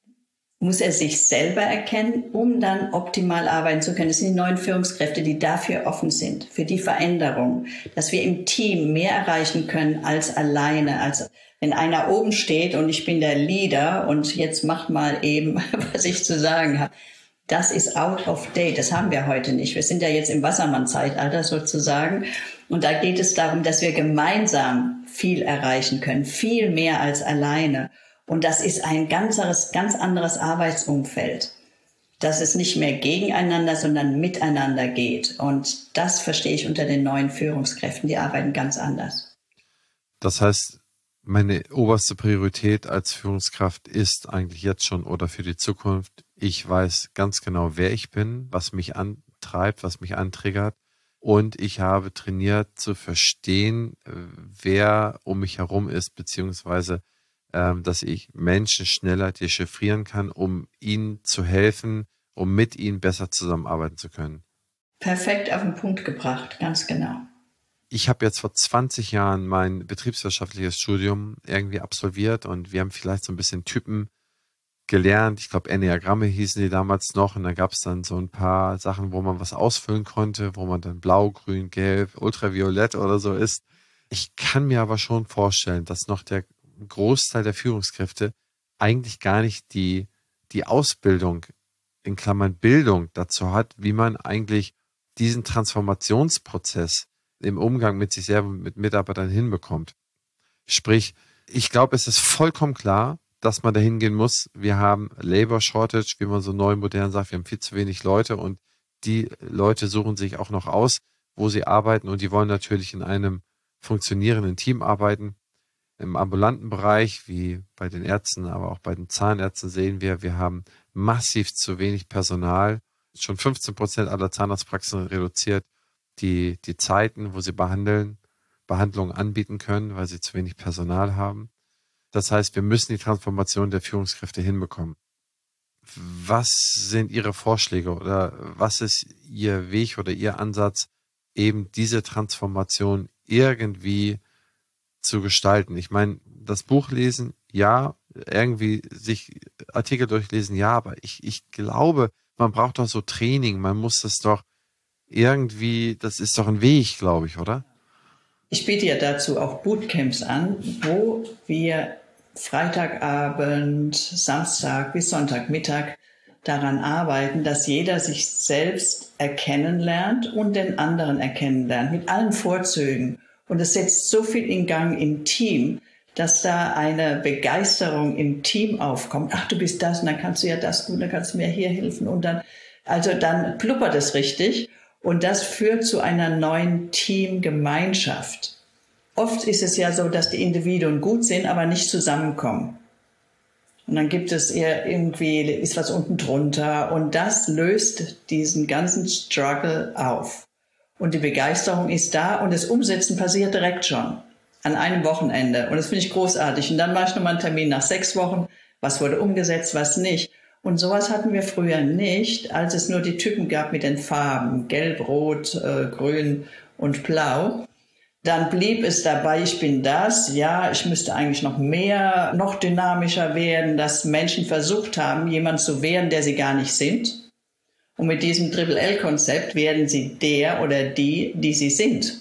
muss er sich selber erkennen, um dann optimal arbeiten zu können. Das sind die neuen Führungskräfte, die dafür offen sind, für die Veränderung, dass wir im Team mehr erreichen können als alleine. Also wenn einer oben steht und ich bin der Leader und jetzt macht mal eben, was ich zu sagen habe, das ist out of date. Das haben wir heute nicht. Wir sind ja jetzt im Wassermann-Zeitalter sozusagen. Und da geht es darum, dass wir gemeinsam viel erreichen können, viel mehr als alleine. Und das ist ein ganz anderes Arbeitsumfeld, dass es nicht mehr gegeneinander, sondern miteinander geht. Und das verstehe ich unter den neuen Führungskräften. Die arbeiten ganz anders.
Das heißt, meine oberste Priorität als Führungskraft ist eigentlich jetzt schon oder für die Zukunft, ich weiß ganz genau, wer ich bin, was mich antreibt, was mich antriggert. Und ich habe trainiert zu verstehen, wer um mich herum ist, beziehungsweise dass ich Menschen schneller dechiffrieren kann, um ihnen zu helfen, um mit ihnen besser zusammenarbeiten zu können.
Perfekt auf den Punkt gebracht, ganz genau.
Ich habe jetzt vor 20 Jahren mein betriebswirtschaftliches Studium irgendwie absolviert und wir haben vielleicht so ein bisschen Typen gelernt. Ich glaube, Enneagramme hießen die damals noch und da gab es dann so ein paar Sachen, wo man was ausfüllen konnte, wo man dann blau, grün, gelb, ultraviolett oder so ist. Ich kann mir aber schon vorstellen, dass noch der Großteil der Führungskräfte eigentlich gar nicht die Ausbildung, in Klammern Bildung dazu hat, wie man eigentlich diesen Transformationsprozess im Umgang mit sich selber, mit Mitarbeitern hinbekommt. Sprich, ich glaube, es ist vollkommen klar, dass man dahin gehen muss. Wir haben Labor Shortage, wie man so neu modern sagt. Wir haben viel zu wenig Leute und die Leute suchen sich auch noch aus, wo sie arbeiten und die wollen natürlich in einem funktionierenden Team arbeiten. Im ambulanten Bereich, wie bei den Ärzten, aber auch bei den Zahnärzten sehen wir haben massiv zu wenig Personal. Schon 15% aller Zahnarztpraxen reduziert die Zeiten, wo sie Behandlungen anbieten können, weil sie zu wenig Personal haben. Das heißt, wir müssen die Transformation der Führungskräfte hinbekommen. Was sind Ihre Vorschläge oder was ist Ihr Weg oder Ihr Ansatz, eben diese Transformation irgendwie zu gestalten? Ich meine, das Buch lesen, ja, irgendwie sich Artikel durchlesen, ja, aber ich glaube, man braucht doch so Training, man muss das doch irgendwie, das ist doch ein Weg, glaube ich, oder?
Ich biete ja dazu auch Bootcamps an, wo wir Freitagabend, Samstag bis Sonntagmittag daran arbeiten, dass jeder sich selbst erkennen lernt und den anderen erkennen lernt, mit allen Vorzügen. Und es setzt so viel in Gang im Team, dass da eine Begeisterung im Team aufkommt. Ach, du bist das und dann kannst du ja das tun, dann kannst du mir hier helfen und dann pluppert es richtig. Und das führt zu einer neuen Teamgemeinschaft. Oft ist es ja so, dass die Individuen gut sind, aber nicht zusammenkommen. Und dann gibt es eher irgendwie, ist was unten drunter. Und das löst diesen ganzen Struggle auf. Und die Begeisterung ist da und das Umsetzen passiert direkt schon. an einem Wochenende. Und das finde ich großartig. Und dann mache ich nochmal einen Termin nach 6 Wochen. Was wurde umgesetzt, was nicht. Und sowas hatten wir früher nicht, als es nur die Typen gab mit den Farben, Gelb, Rot, Grün und Blau. Dann blieb es dabei, ich bin das, ja, ich müsste eigentlich noch mehr, noch dynamischer werden, dass Menschen versucht haben, jemand zu werden, der sie gar nicht sind. Und mit diesem Triple-L-Konzept werden sie der oder die sie sind.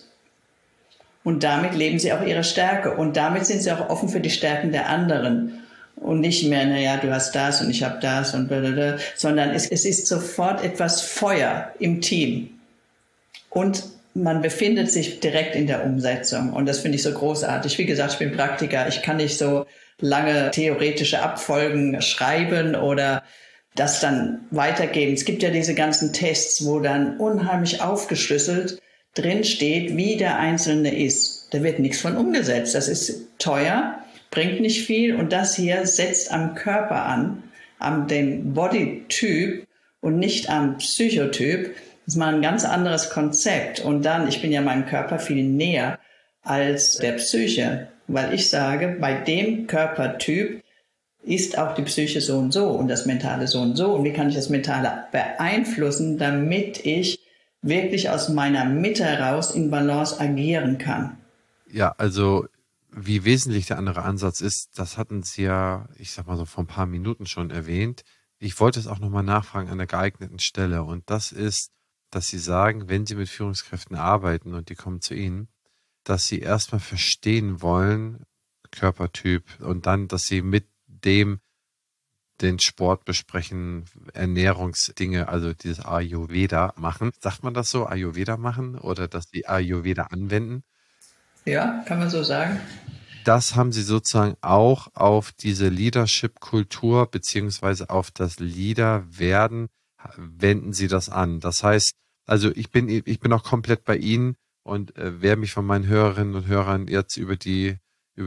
Und damit leben sie auch ihre Stärke. Und damit sind sie auch offen für die Stärken der anderen. Und nicht mehr, naja, du hast das und ich habe das und blablabla, sondern es ist sofort etwas Feuer im Team. Und man befindet sich direkt in der Umsetzung. Und das finde ich so großartig. Wie gesagt, ich bin Praktiker. Ich kann nicht so lange theoretische Abfolgen schreiben oder das dann weitergeben. Es gibt ja diese ganzen Tests, wo dann unheimlich aufgeschlüsselt drin steht, wie der Einzelne ist. Da wird nichts von umgesetzt. Das ist teuer, bringt nicht viel. Und das hier setzt am Körper an dem Bodytyp und nicht am Psychotyp. Das ist mal ein ganz anderes Konzept. Und dann, ich bin ja meinem Körper viel näher als der Psyche, weil ich sage, bei dem Körpertyp ist auch die Psyche so und so und das Mentale so und so. Und wie kann ich das Mentale beeinflussen, damit ich wirklich aus meiner Mitte heraus in Balance agieren kann?
Ja, also wie wesentlich der andere Ansatz ist, das hatten Sie ja, ich sag mal so vor ein paar Minuten schon erwähnt. Ich wollte es auch nochmal nachfragen an der geeigneten Stelle. Und das ist, dass Sie sagen, wenn Sie mit Führungskräften arbeiten und die kommen zu Ihnen, dass Sie erstmal verstehen wollen, Körpertyp, und dann, dass Sie mit dem den Sport besprechen, Ernährungsdinge, also dieses Ayurveda machen. Sagt man das so, Ayurveda machen oder dass Sie Ayurveda anwenden?
Ja, kann man so sagen.
Das haben Sie sozusagen auch auf diese Leadership-Kultur beziehungsweise auf das Leader-Werden, wenden Sie das an. Das heißt, also ich bin auch komplett bei Ihnen und wer mich von meinen Hörerinnen und Hörern jetzt über die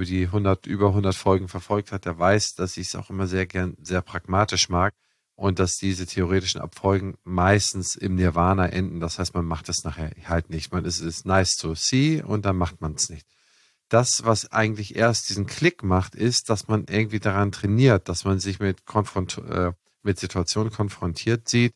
100 Folgen verfolgt hat, der weiß, dass ich es auch immer sehr gern, sehr pragmatisch mag und dass diese theoretischen Abfolgen meistens im Nirvana enden. Das heißt, man macht es nachher halt nicht. Es ist nice to see und dann macht man es nicht. Das, was eigentlich erst diesen Klick macht, ist, dass man irgendwie daran trainiert, dass man sich mit Situationen konfrontiert sieht,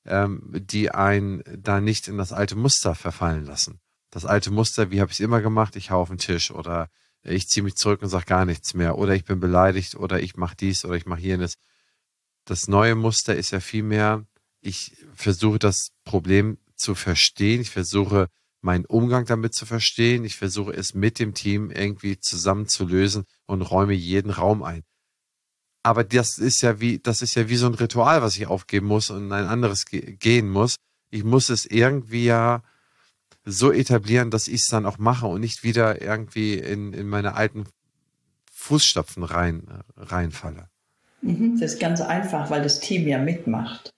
die einen da nicht in das alte Muster verfallen lassen. Das alte Muster, wie habe ich es immer gemacht? Ich hau auf den Tisch oder ich ziehe mich zurück und sage gar nichts mehr oder ich bin beleidigt oder ich mache dies oder ich mache jenes. Das neue Muster ist ja vielmehr, ich versuche das Problem zu verstehen, ich versuche meinen Umgang damit zu verstehen, ich versuche es mit dem Team irgendwie zusammen zu lösen und räume jeden Raum ein. Aber das ist ja wie so ein Ritual, was ich aufgeben muss und in ein anderes gehen muss. Ich muss es irgendwie ja so etablieren, dass ich es dann auch mache und nicht wieder irgendwie in meine alten Fußstapfen reinfalle.
Das ist ganz einfach, weil das Team ja mitmacht.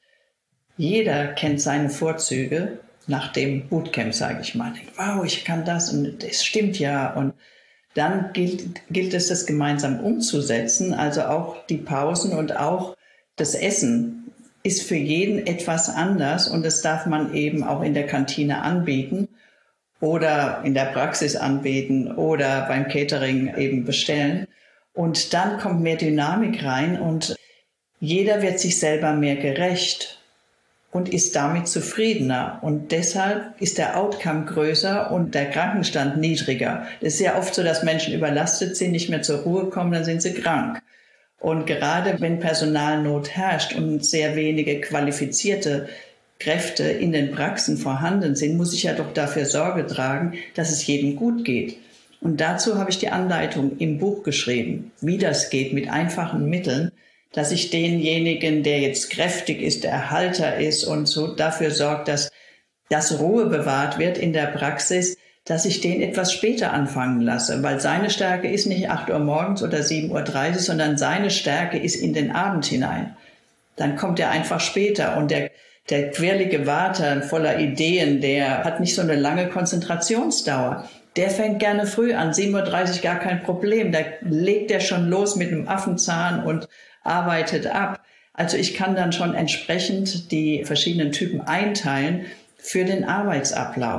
Jeder kennt seine Vorzüge nach dem Bootcamp, sage ich mal. Wow, ich kann das und es stimmt ja. Und dann gilt es, das gemeinsam umzusetzen. Also auch die Pausen und auch das Essen ist für jeden etwas anders und das darf man eben auch in der Kantine anbieten oder in der Praxis anbieten oder beim Catering eben bestellen. Und dann kommt mehr Dynamik rein und jeder wird sich selber mehr gerecht und ist damit zufriedener. Und deshalb ist der Outcome größer und der Krankenstand niedriger. Es ist ja oft so, dass Menschen überlastet sind, nicht mehr zur Ruhe kommen, dann sind sie krank. Und gerade wenn Personalnot herrscht und sehr wenige qualifizierte Kräfte in den Praxen vorhanden sind, muss ich ja doch dafür Sorge tragen, dass es jedem gut geht. Und dazu habe ich die Anleitung im Buch geschrieben, wie das geht mit einfachen Mitteln, dass ich denjenigen, der jetzt kräftig ist, der Halter ist und so dafür sorgt, dass Ruhe bewahrt wird in der Praxis, dass ich den etwas später anfangen lasse, weil seine Stärke ist nicht 8 Uhr morgens oder 7:30 Uhr, sondern seine Stärke ist in den Abend hinein. Dann kommt er einfach später und der quirlige Vater voller Ideen, der hat nicht so eine lange Konzentrationsdauer. Der fängt gerne früh an, 7:30 Uhr gar kein Problem. Da legt er schon los mit einem Affenzahn und arbeitet ab. Also ich kann dann schon entsprechend die verschiedenen Typen einteilen für den Arbeitsablauf.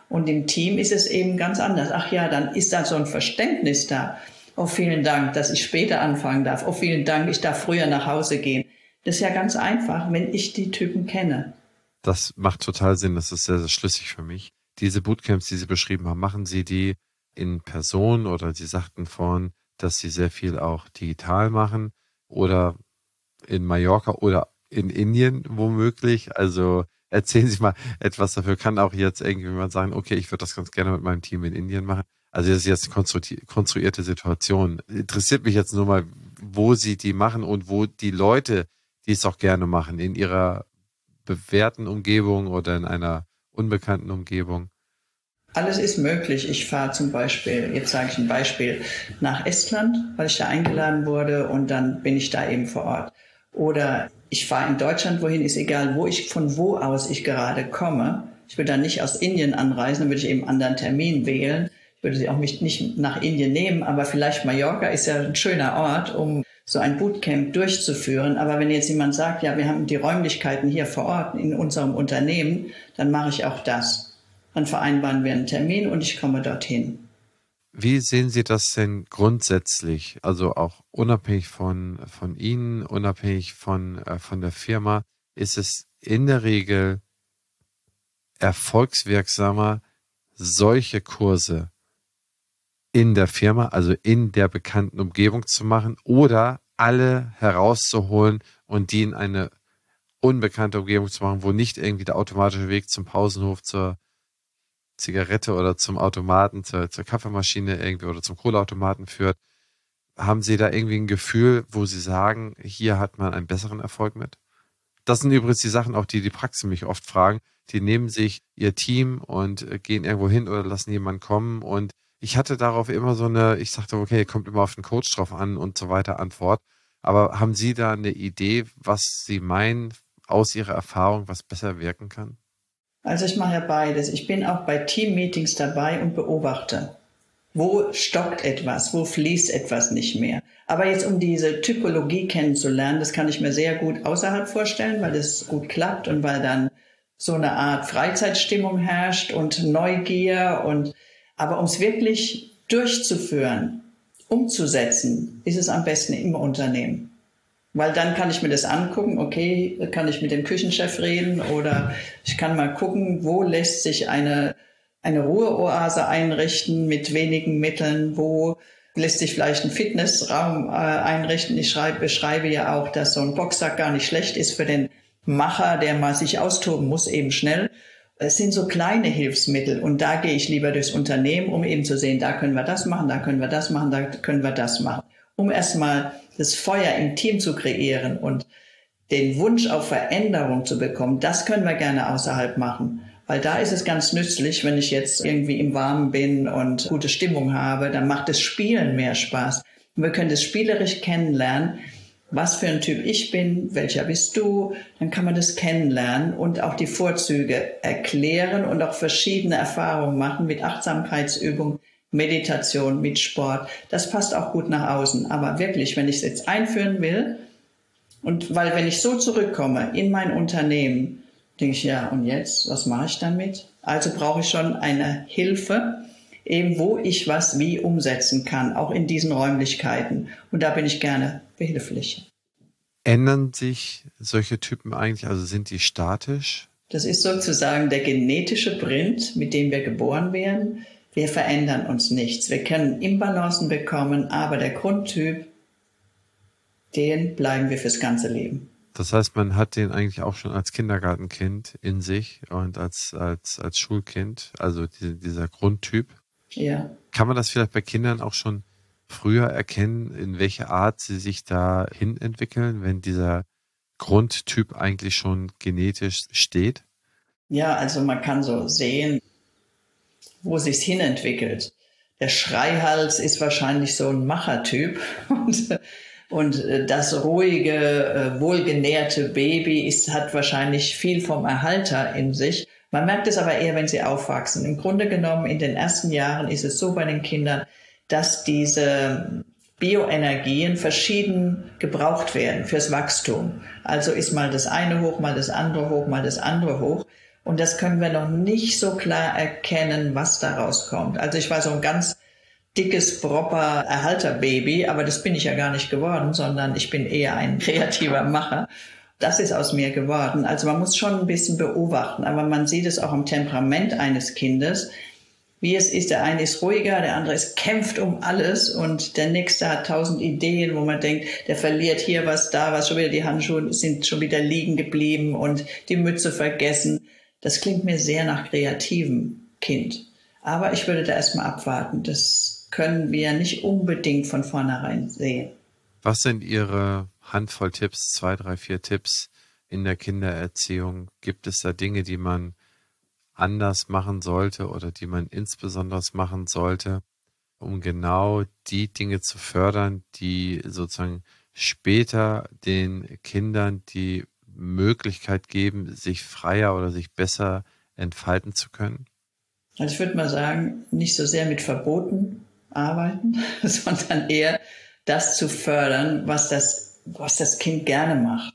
Und im Team ist es eben ganz anders. Ach ja, dann ist da so ein Verständnis da. Oh, vielen Dank, dass ich später anfangen darf. Oh, vielen Dank, ich darf früher nach Hause gehen. Das ist ja ganz einfach, wenn ich die Typen kenne.
Das macht total Sinn. Das ist sehr, sehr schlüssig für mich. Diese Bootcamps, die Sie beschrieben haben, machen Sie die in Person oder Sie sagten vorhin, dass Sie sehr viel auch digital machen oder in Mallorca oder in Indien womöglich? Also erzählen Sie mal etwas dafür. Kann auch jetzt irgendjemand sagen, okay, ich würde das ganz gerne mit meinem Team in Indien machen. Also das ist jetzt eine konstruierte Situation. Interessiert mich jetzt nur mal, wo Sie die machen und wo die Leute, die es auch gerne machen, in ihrer bewährten Umgebung oder in einer unbekannten Umgebung.
Alles ist möglich. Ich fahre zum Beispiel, jetzt sage ich ein Beispiel, nach Estland, weil ich da eingeladen wurde und dann bin ich da eben vor Ort. Oder ich fahre in Deutschland wohin, ist egal, von wo aus ich gerade komme. Ich würde dann nicht aus Indien anreisen, dann würde ich eben einen anderen Termin wählen. Ich würde sie auch nicht nach Indien nehmen, aber vielleicht Mallorca ist ja ein schöner Ort, um so ein Bootcamp durchzuführen. Aber wenn jetzt jemand sagt, ja, wir haben die Räumlichkeiten hier vor Ort in unserem Unternehmen, dann mache ich auch das. Dann vereinbaren wir einen Termin und ich komme dorthin.
Wie sehen Sie das denn grundsätzlich, also auch unabhängig von Ihnen, unabhängig von der Firma, ist es in der Regel erfolgswirksamer, solche Kurse in der Firma, also in der bekannten Umgebung zu machen oder alle herauszuholen und die in eine unbekannte Umgebung zu machen, wo nicht irgendwie der automatische Weg zum Pausenhof, zur Zigarette oder zum Automaten, zur Kaffeemaschine irgendwie oder zum Kohleautomaten führt. Haben Sie da irgendwie ein Gefühl, wo Sie sagen, hier hat man einen besseren Erfolg mit? Das sind übrigens die Sachen, auch die Praxen mich oft fragen. Die nehmen sich ihr Team und gehen irgendwo hin oder lassen jemanden kommen. Und ich hatte darauf immer ich sagte, okay, kommt immer auf den Coach drauf an und so weiter Antwort. Aber haben Sie da eine Idee, was Sie meinen aus Ihrer Erfahrung, was besser wirken kann?
Also ich mache ja beides. Ich bin auch bei Teammeetings dabei und beobachte. Wo stockt etwas? Wo fließt etwas nicht mehr? Aber jetzt, um diese Typologie kennenzulernen, das kann ich mir sehr gut außerhalb vorstellen, weil es gut klappt und weil dann so eine Art Freizeitstimmung herrscht und Neugier aber um es wirklich durchzuführen, umzusetzen, ist es am besten im Unternehmen. Weil dann kann ich mir das angucken, okay, kann ich mit dem Küchenchef reden oder ich kann mal gucken, wo lässt sich eine Ruheoase einrichten mit wenigen Mitteln, wo lässt sich vielleicht ein Fitnessraum einrichten. Ich beschreibe ja auch, dass so ein Boxsack gar nicht schlecht ist für den Macher, der mal sich austoben muss, eben schnell. Es sind so kleine Hilfsmittel und da gehe ich lieber durchs Unternehmen, um eben zu sehen, da können wir das machen, da können wir das machen, da können wir das machen. Um erstmal das Feuer im Team zu kreieren und den Wunsch auf Veränderung zu bekommen, das können wir gerne außerhalb machen. Weil da ist es ganz nützlich, wenn ich jetzt irgendwie im Warmen bin und gute Stimmung habe, dann macht das Spielen mehr Spaß. Und wir können das spielerisch kennenlernen, was für ein Typ ich bin, welcher bist du, dann kann man das kennenlernen und auch die Vorzüge erklären und auch verschiedene Erfahrungen machen mit Achtsamkeitsübungen, Meditation, mit Sport. Das passt auch gut nach außen. Aber wirklich, wenn ich es jetzt einführen will, und weil wenn ich so zurückkomme in mein Unternehmen, denke ich, ja, und jetzt, was mache ich damit? Also brauche ich schon eine Hilfe, eben wo ich was wie umsetzen kann, auch in diesen Räumlichkeiten. Und da bin ich gerne behilflich.
Ändern sich solche Typen eigentlich, also sind die statisch?
Das ist sozusagen der genetische Print, mit dem wir geboren werden. Wir verändern uns nichts. Wir können Imbalancen bekommen, aber der Grundtyp, den bleiben wir fürs ganze Leben.
Das heißt, man hat den eigentlich auch schon als Kindergartenkind in sich und als Schulkind, also dieser Grundtyp.
Ja.
Kann man das vielleicht bei Kindern auch schon früher erkennen, in welche Art sie sich da hin entwickeln, wenn dieser Grundtyp eigentlich schon genetisch steht?
Ja, also man kann so sehen, wo sich's hinentwickelt. Der Schreihals ist wahrscheinlich so ein Machertyp und das ruhige, wohlgenährte Baby hat wahrscheinlich viel vom Erhalter in sich. Man merkt es aber eher, wenn sie aufwachsen. Im Grunde genommen, in den ersten Jahren ist es so bei den Kindern, dass diese Bioenergien verschieden gebraucht werden fürs Wachstum. Also ist mal das eine hoch, mal das andere hoch, mal das andere hoch. Und das können wir noch nicht so klar erkennen, was daraus kommt. Also ich war so ein ganz dickes, proper Erhalterbaby, aber das bin ich ja gar nicht geworden, sondern ich bin eher ein kreativer Macher. Das ist aus mir geworden. Also man muss schon ein bisschen beobachten, aber man sieht es auch am Temperament eines Kindes, wie es ist. Der eine ist ruhiger, der andere kämpft um alles und der nächste hat 1000 Ideen, wo man denkt, der verliert hier was, da was, schon wieder die Handschuhe sind schon wieder liegen geblieben und die Mütze vergessen. Das klingt mir sehr nach kreativem Kind. Aber ich würde da erstmal abwarten. Das können wir nicht unbedingt von vornherein sehen.
Was sind Ihre Handvoll Tipps, 2, 3, 4 Tipps in der Kindererziehung? Gibt es da Dinge, die man anders machen sollte oder die man insbesondere machen sollte, um genau die Dinge zu fördern, die sozusagen später den Kindern die Möglichkeit geben, sich freier oder sich besser entfalten zu können?
Also ich würde mal sagen, nicht so sehr mit Verboten arbeiten, sondern eher das zu fördern, was das Kind gerne macht.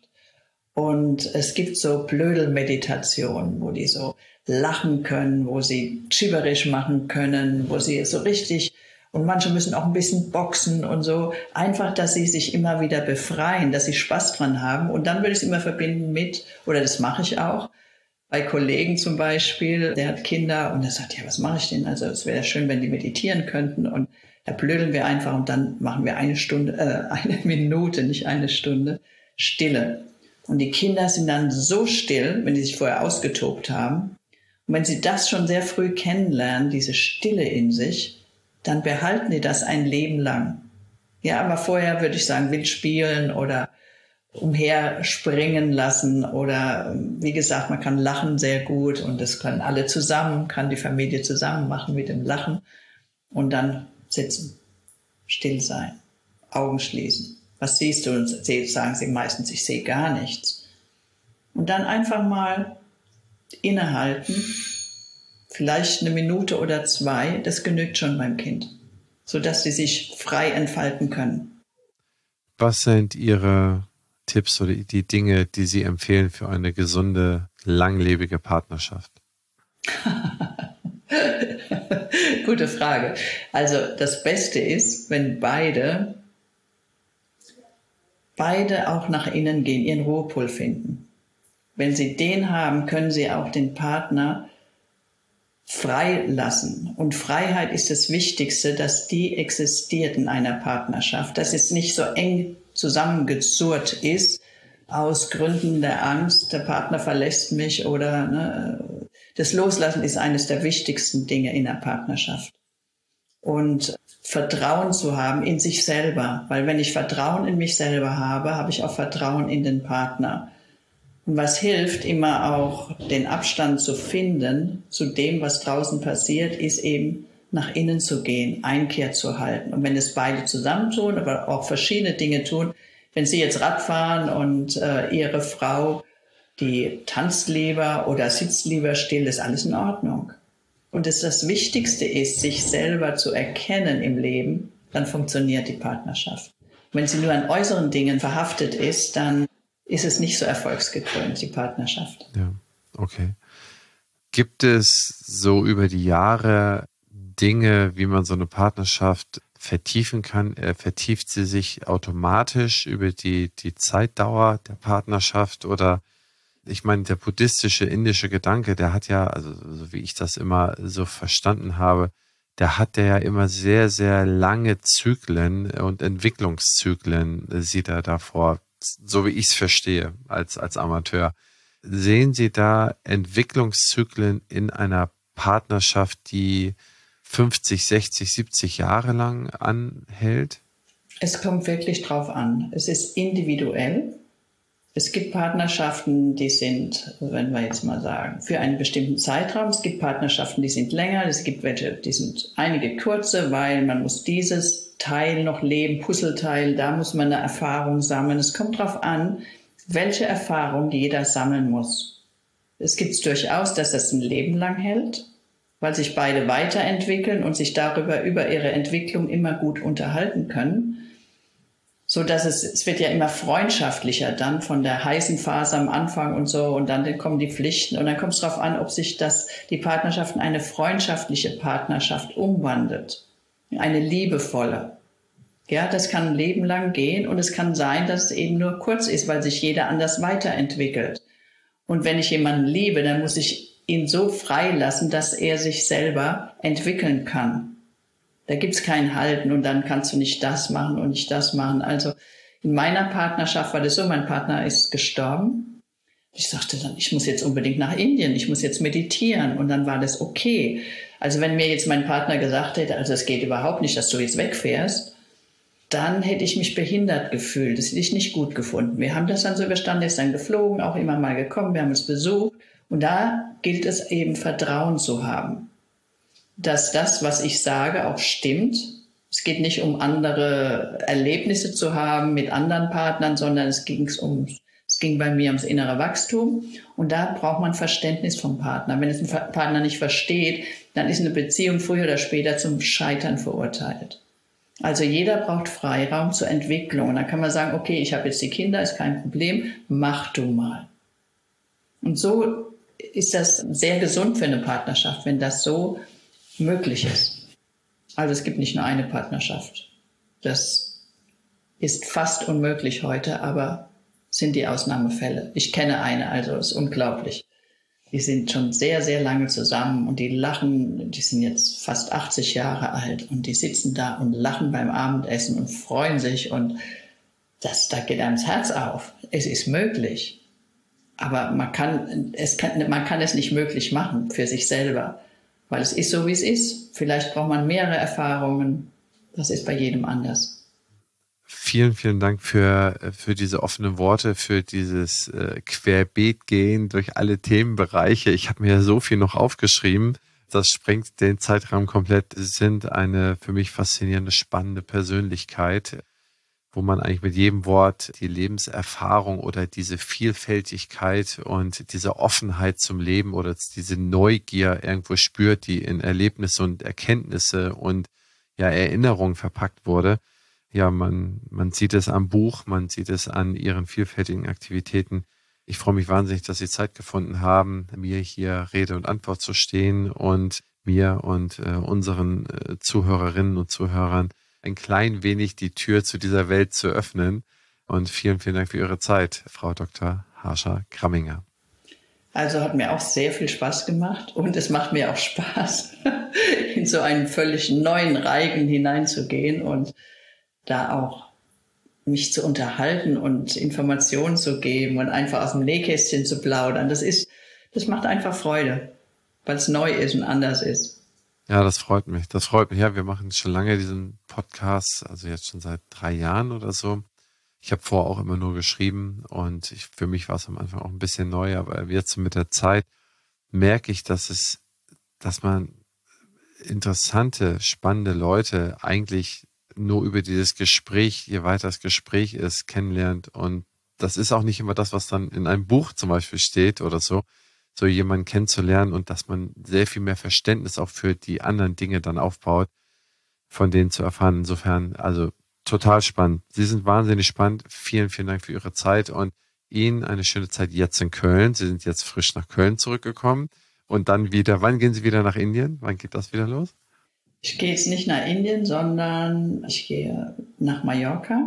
Und es gibt so Blödel-Meditationen, wo die so lachen können, wo sie gibberisch machen können, wo sie so richtig, und manche müssen auch ein bisschen boxen und so. Einfach, dass sie sich immer wieder befreien, dass sie Spaß dran haben. Und dann würde ich es immer verbinden mit, oder das mache ich auch, bei Kollegen zum Beispiel, der hat Kinder und der sagt, ja, was mache ich denn? Also es wäre schön, wenn die meditieren könnten. Und da blödeln wir einfach und dann machen wir eine Minute, nicht eine Stunde, Stille. Und die Kinder sind dann so still, wenn die sich vorher ausgetobt haben. Und wenn sie das schon sehr früh kennenlernen, diese Stille in sich, dann behalten die das ein Leben lang. Ja, aber vorher würde ich sagen, wild spielen oder umherspringen lassen oder, wie gesagt, man kann lachen sehr gut und das können alle zusammen, kann die Familie zusammen machen mit dem Lachen und dann sitzen, still sein, Augen schließen. Was siehst du? Und sagen sie meistens, ich sehe gar nichts. Und dann einfach mal innehalten, vielleicht eine Minute oder 2, das genügt schon beim Kind, sodass sie sich frei entfalten können.
Was sind Ihre Tipps oder die Dinge, die Sie empfehlen für eine gesunde, langlebige Partnerschaft?
Gute Frage. Also das Beste ist, wenn beide auch nach innen gehen, ihren Ruhepol finden. Wenn sie den haben, können sie auch den Partner frei lassen. Und Freiheit ist das Wichtigste, dass die existiert in einer Partnerschaft, dass es nicht so eng zusammengezurrt ist, aus Gründen der Angst, der Partner verlässt mich oder das Loslassen ist eines der wichtigsten Dinge in der Partnerschaft. Und Vertrauen zu haben in sich selber, weil wenn ich Vertrauen in mich selber habe, habe ich auch Vertrauen in den Partner. Und was hilft, immer auch den Abstand zu finden zu dem, was draußen passiert, ist eben nach innen zu gehen, Einkehr zu halten. Und wenn es beide zusammentun, aber auch verschiedene Dinge tun, wenn Sie jetzt Rad fahren und Ihre Frau, die tanzt lieber oder sitzt lieber still, ist alles in Ordnung. Und das Wichtigste ist, sich selber zu erkennen im Leben, dann funktioniert die Partnerschaft. Wenn sie nur an äußeren Dingen verhaftet ist, dann ist es nicht so erfolgsgekrönt, die Partnerschaft.
Ja, okay. Gibt es so über die Jahre Dinge, wie man so eine Partnerschaft vertiefen kann? Vertieft sie sich automatisch über die Zeitdauer der Partnerschaft? Oder ich meine, der buddhistische, indische Gedanke, der hat ja, also so wie ich das immer so verstanden habe, der hat ja immer sehr, sehr lange Zyklen und Entwicklungszyklen sieht er davor, so wie ich es verstehe als Amateur. Sehen Sie da Entwicklungszyklen in einer Partnerschaft, die 50, 60, 70 Jahre lang anhält?
Es kommt wirklich drauf an. Es ist individuell. Es gibt Partnerschaften, die sind, wenn wir jetzt mal sagen, für einen bestimmten Zeitraum. Es gibt Partnerschaften, die sind länger. Es gibt welche, die sind einige kurze, weil man muss dieses Teil noch leben, Puzzleteil, da muss man eine Erfahrung sammeln. Es kommt drauf an, welche Erfahrung jeder sammeln muss. Es gibt durchaus, dass das ein Leben lang hält, weil sich beide weiterentwickeln und sich darüber über ihre Entwicklung immer gut unterhalten können. so dass es wird ja immer freundschaftlicher dann von der heißen Phase am Anfang und so und dann kommen die Pflichten und dann kommt es darauf an, ob sich die Partnerschaft in eine freundschaftliche Partnerschaft umwandelt, eine liebevolle. Ja, das kann ein Leben lang gehen und es kann sein, dass es eben nur kurz ist, weil sich jeder anders weiterentwickelt. Und wenn ich jemanden liebe, dann muss ich ihn so freilassen, dass er sich selber entwickeln kann. Da gibt's kein Halten und dann kannst du nicht das machen und nicht das machen. Also in meiner Partnerschaft war das so, mein Partner ist gestorben. Ich sagte dann, ich muss jetzt unbedingt nach Indien, ich muss jetzt meditieren und dann war das okay. Also wenn mir jetzt mein Partner gesagt hätte, also es geht überhaupt nicht, dass du jetzt wegfährst, dann hätte ich mich behindert gefühlt, das hätte ich nicht gut gefunden. Wir haben das dann so überstanden, er ist dann geflogen, auch immer mal gekommen, wir haben uns besucht und da gilt es eben Vertrauen zu haben. Dass das, was ich sage, auch stimmt. Es geht nicht um andere Erlebnisse zu haben mit anderen Partnern, sondern es ging bei mir ums innere Wachstum. Und da braucht man Verständnis vom Partner. Wenn es ein Partner nicht versteht, dann ist eine Beziehung früher oder später zum Scheitern verurteilt. Also jeder braucht Freiraum zur Entwicklung. Und dann kann man sagen, okay, ich habe jetzt die Kinder, ist kein Problem, mach du mal. Und so ist das sehr gesund für eine Partnerschaft, wenn das so möglich ist. Also es gibt nicht nur eine Partnerschaft. Das ist fast unmöglich heute, aber sind die Ausnahmefälle. Ich kenne eine, also es ist unglaublich. Die sind schon sehr, sehr lange zusammen und die lachen, die sind jetzt fast 80 Jahre alt und die sitzen da und lachen beim Abendessen und freuen sich und da geht einem das Herz auf. Es ist möglich. Aber man kann es nicht möglich machen für sich selber. Weil es ist so, wie es ist. Vielleicht braucht man mehrere Erfahrungen. Das ist bei jedem anders.
Vielen, vielen Dank für diese offenen Worte, für dieses Querbeetgehen durch alle Themenbereiche. Ich habe mir so viel noch aufgeschrieben. Das sprengt den Zeitraum komplett. Sie sind eine für mich faszinierende, spannende Persönlichkeit, wo man eigentlich mit jedem Wort die Lebenserfahrung oder diese Vielfältigkeit und diese Offenheit zum Leben oder diese Neugier irgendwo spürt, die in Erlebnisse und Erkenntnisse und ja Erinnerungen verpackt wurde. Ja, man sieht es am Buch, man sieht es an Ihren vielfältigen Aktivitäten. Ich freue mich wahnsinnig, dass Sie Zeit gefunden haben, mir hier Rede und Antwort zu stehen und mir und unseren Zuhörerinnen und Zuhörern ein klein wenig die Tür zu dieser Welt zu öffnen. Und vielen, vielen Dank für Ihre Zeit, Frau Dr. Harscher-Gramminger.
Also hat mir auch sehr viel Spaß gemacht und es macht mir auch Spaß, in so einen völlig neuen Reigen hineinzugehen und da auch mich zu unterhalten und Informationen zu geben und einfach aus dem Nähkästchen zu plaudern. Das macht einfach Freude, weil es neu ist und anders ist.
Ja, das freut mich. Das freut mich. Ja, wir machen schon lange diesen Podcast, also jetzt schon seit 3 Jahren oder so. Ich habe vorher auch immer nur geschrieben und für mich war es am Anfang auch ein bisschen neu, aber jetzt mit der Zeit merke ich, dass man interessante, spannende Leute eigentlich nur über dieses Gespräch, je weiter das Gespräch ist, kennenlernt. Und das ist auch nicht immer das, was dann in einem Buch zum Beispiel steht oder so jemanden kennenzulernen und dass man sehr viel mehr Verständnis auch für die anderen Dinge dann aufbaut, von denen zu erfahren. Insofern, also total spannend. Sie sind wahnsinnig spannend. Vielen, vielen Dank für Ihre Zeit und Ihnen eine schöne Zeit jetzt in Köln. Sie sind jetzt frisch nach Köln zurückgekommen und dann wieder, wann gehen Sie wieder nach Indien? Wann geht das wieder los?
Ich gehe jetzt nicht nach Indien, sondern ich gehe nach Mallorca.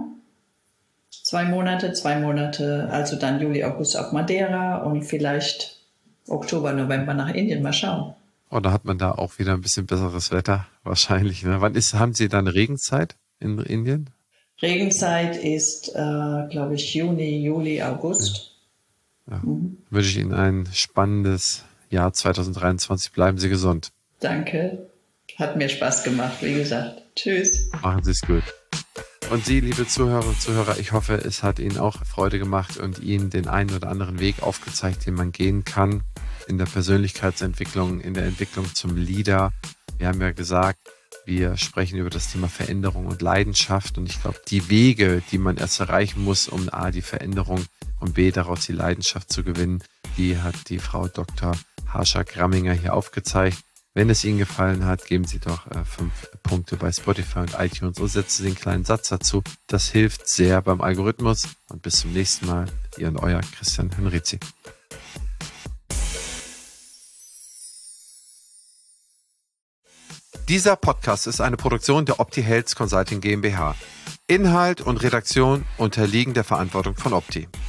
2 Monate, also dann Juli, August auf Madeira und vielleicht Oktober, November nach Indien, mal schauen.
Oh, da hat man da auch wieder ein bisschen besseres Wetter, wahrscheinlich. Ne? Haben Sie da eine Regenzeit in Indien?
Regenzeit ist, glaube ich, Juni, Juli, August.
Ja. Wünsche ich Ihnen ein spannendes Jahr 2023. Bleiben Sie gesund.
Danke. Hat mir Spaß gemacht, wie gesagt. Tschüss.
Machen Sie es gut. Und Sie, liebe Zuhörer und Zuhörer, ich hoffe, es hat Ihnen auch Freude gemacht und Ihnen den einen oder anderen Weg aufgezeigt, den man gehen kann in der Persönlichkeitsentwicklung, in der Entwicklung zum Leader. Wir haben ja gesagt, wir sprechen über das Thema Veränderung und Leidenschaft und ich glaube, die Wege, die man erst erreichen muss, um A, die Veränderung und B, daraus die Leidenschaft zu gewinnen, die hat die Frau Dr. Harscher-Gramminger hier aufgezeigt. Wenn es Ihnen gefallen hat, geben Sie doch 5 Punkte bei Spotify und iTunes und setzen Sie den kleinen Satz dazu. Das hilft sehr beim Algorithmus. Und bis zum nächsten Mal. Ihr und euer Christian Henrizi. Dieser Podcast ist eine Produktion der Opti Health Consulting GmbH. Inhalt und Redaktion unterliegen der Verantwortung von Opti.